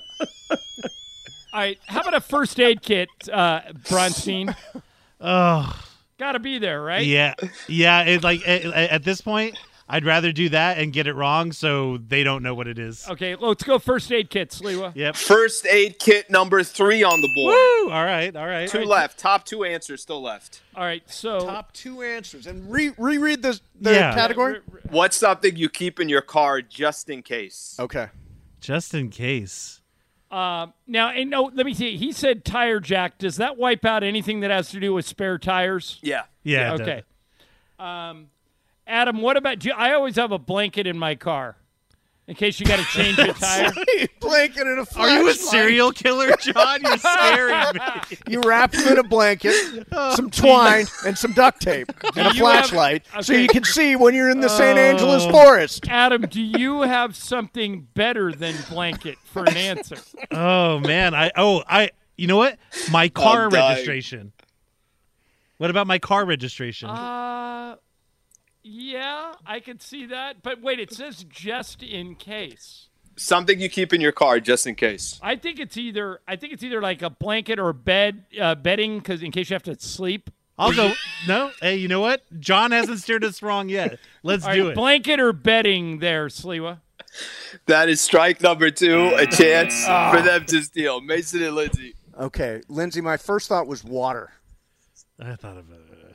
right, how about a first aid kit, uh, Bronstein? Oh, Got to be there, right? yeah, yeah. It like at, at this point, I'd rather do that and get it wrong so they don't know what it is. Okay, let's go first aid kit, Sliwa. Yep. First aid kit number three on the board. Woo! All right, all right. Two left. Top two answers still left. All right, so Top two answers. And re- reread the, the Yeah. category. What's something you keep in your car just in case? Okay. Just in case. uh, now, and no, let me see. He said tire jack. Does that wipe out anything that has to do with spare tires? Yeah. Yeah. it Okay. Um, Adam, what about? Do you, I always have a blanket in my car in case you got to change a tire. Blanket and a does. Are you a flashlight. serial killer, John? You're scaring me. You wrap him in a blanket, some twine, and some duct tape, and a you have- flashlight, so okay. you can see when you're in the Saint Angeles Oh. forest. Adam, do you have something better than blanket for an answer? Oh man, I oh I. You know what? My car I'm dying. registration. What about my car registration? Uh, yeah, I could see that. But wait, it says just in case. Something you keep in your car just in case. I think it's either I think it's either like a blanket or bed uh, bedding because in case you have to sleep. I'll go. No, hey, you know what? John hasn't steered us wrong yet. Let's All do right, it. blanket or bedding there, Sliwa. That is strike number two. A chance for them to steal. Mason and Lindsay. Okay, Lindsay, my first thought was water. I thought of it.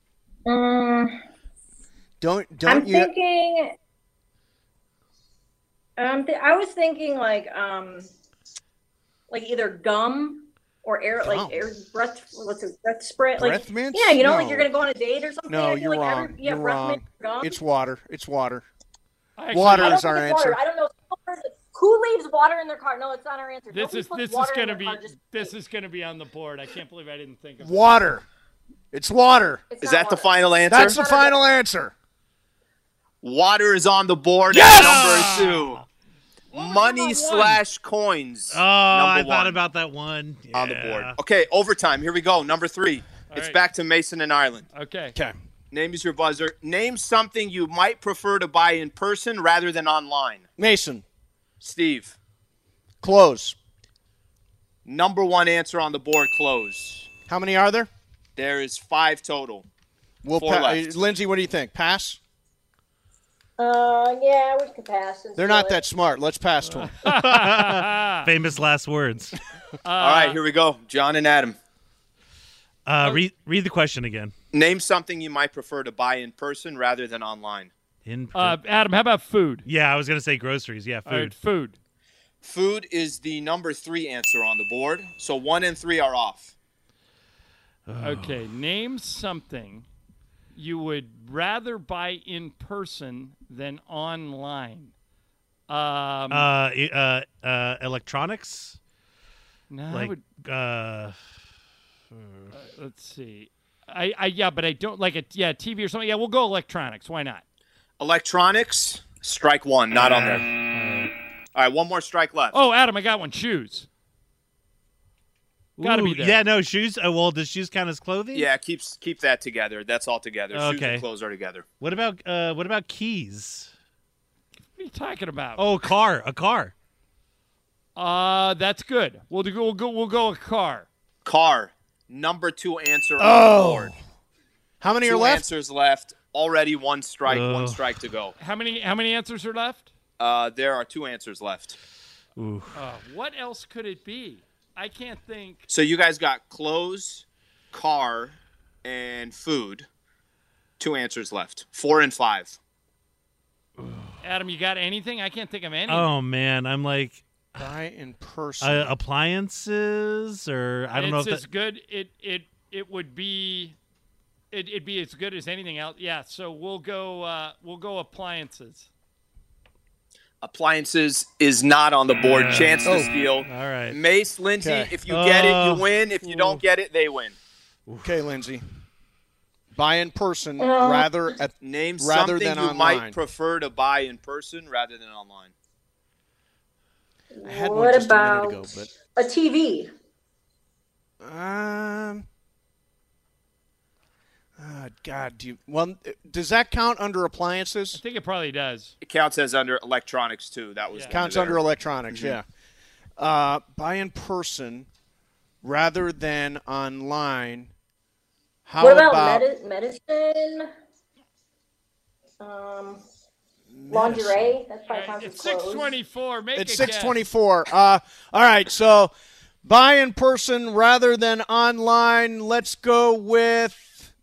Um, Don't don't I'm you? thinking. Um, th- I was thinking like um, like either gum or air, Gum? like air breath. What's it? Breath spray. Breath like mints? yeah, you know, No. like you're gonna go on a date or something. No, I feel you're like wrong. Every, yeah, You're breath wrong. mint, gum. It's water. It's water. Actually, Water I don't is our think it's water. answer. I don't know. Who leaves water in their car? No, it's not our answer. This Nobody is puts this is water in gonna their be car, just- this is gonna be on the board. I can't believe I didn't think of it. Water. It's water. It's Is not that the water. final answer? That's the final answer. Water is on the board Yes! at number two. Money one? slash coins. Oh, I number thought one about that one on the Yeah. board. Okay, overtime. Here we go. Number three. All it's right. back to Mason and Ireland. Okay. Okay. Name is your buzzer. Name something you might prefer to buy in person rather than online. Mason. Steve. Clothes. Number one answer on the board, clothes. How many are there? There is five total. We'll Four pa- left. Lindsay, what do you think? Pass? Uh, yeah, we could pass. and They're steal not it. that smart. Let's pass to them. Famous last words. All right, here we go. John and Adam. Uh, read read the question again. Name something you might prefer to buy in person rather than online. In Uh, Adam, how about food? yeah, I was gonna say groceries. Yeah, food. All right, food. Food is the number three answer on the board, so one and three are off. Okay, name something you would rather buy in person than online. Um, Uh, e- uh, uh, electronics. no, I like would, uh, uh, let's see. I, I yeah, but I don't like it. Yeah, T V or something. Yeah, we'll go electronics. Why not? Electronics, strike one, not on there. All right, one more strike left. Oh, Adam, I got one. Shoes. Gotta be Ooh, there. Yeah, no shoes. Uh, well, does shoes count as clothing? Yeah, keeps keep that together. That's all together. Shoes Okay. and clothes are together. What about uh, what about keys? What are you talking about? Oh, car, a car. Uh, that's good. We'll do. We'll go. We'll go a car. Car, number two answer on Oh. the board. How many Two are left? answers left. Already one strike, one Ugh. strike to go. How many? How many answers are left? Uh, there are two answers left. Ooh. Uh, what else could it be? I can't think. So you guys got clothes, car, and food. Two answers left. Four and five. Adam, you got anything? I can't think of anything. Oh man, I'm like Buy in person. uh, appliances, or I don't it's know if as that, good. It it it would be. It, it'd be as good as anything else. Yeah. So we'll go. Uh, we'll go appliances. Appliances is not on the board. Uh, Chance to oh. steal. All right. Mace, Lindsay, Okay. if you get it, Uh, you win. If you don't get it, they win. Okay, Lindsay. Buy in person Uh, rather at Name rather something than you online. might prefer to buy in person rather than online. I had one What just a about minute ago, a T V? but um, oh, God, do you? Well, does that count under I appliances? think it probably does. It counts as under electronics too. That was Yeah. one Counts there. under electronics, Mm-hmm. yeah. Uh, buy in person rather than online. How what about, about medi- medicine? Um, lingerie? That's probably counts as It's six clothes. twenty-four. Make It's a six guess. twenty-four. Uh, all right, so buy in person rather than online. Let's go with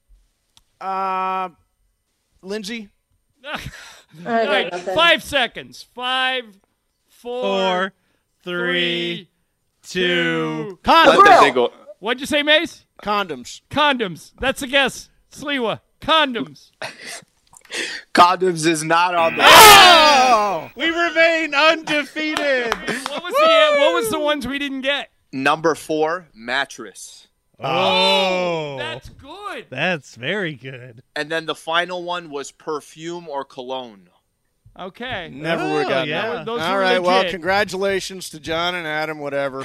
uh, Lindsay. I All got right, nothing. five seconds. Five, four, Four, three, two. Let Condoms. them think o- What'd you say, Mace? Condoms. Condoms. That's a guess. Sliwa. Condoms. Condoms is not on the. Oh! We remain undefeated. What was the What was the ones we didn't get? Number four, mattress. Oh, That's good. that's very good. And then the final one was perfume or cologne. Okay. Never would have Oh, gotten yeah. that. Those All were right, well, legit. congratulations to John and Adam, whatever.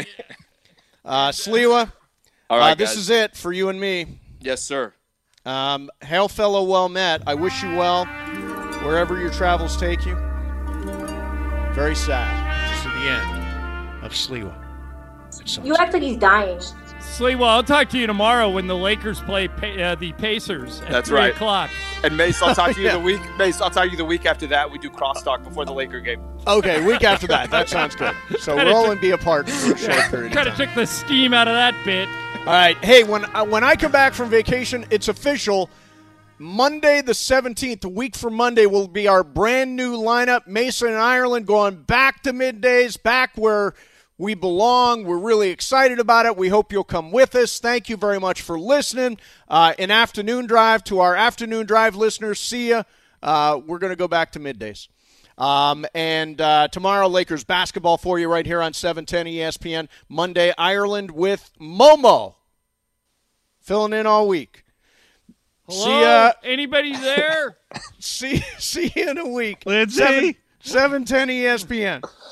uh, Sliwa, All right, uh, this guys. is it for you and me. Yes, sir. Um, hail, fellow well met. I wish you well wherever your travels take you. Very sad. This is the end of Sliwa. You act like he's dying. Sliwa, I'll talk to you tomorrow when the Lakers play pa- uh, the Pacers at That's three right. o'clock. And Mace, I'll talk to you Yeah. the week. Mace, I'll talk to you the week after that. We do crosstalk before the Laker game. Okay, week after that. That sounds good. So Kinda we'll took- only be apart for a short period of Try to time. took the steam out of that bit. All right. Hey, when uh, when I come back from vacation, it's official. Monday the seventeenth, a week from Monday, will be our brand new lineup. Mason and Ireland going back to middays, back where we belong. We're really excited about it. We hope you'll come with us. Thank you very much for listening. Uh, an afternoon drive to our afternoon drive listeners. See ya. Uh, we're going to go back to middays. Um, and uh, tomorrow, Lakers basketball for you right here on seven ten E S P N. Monday, Ireland with Momo. Filling in all week. Hello? See ya. Anybody there? See, see you in a week. Lindsay. seven ten E S P N.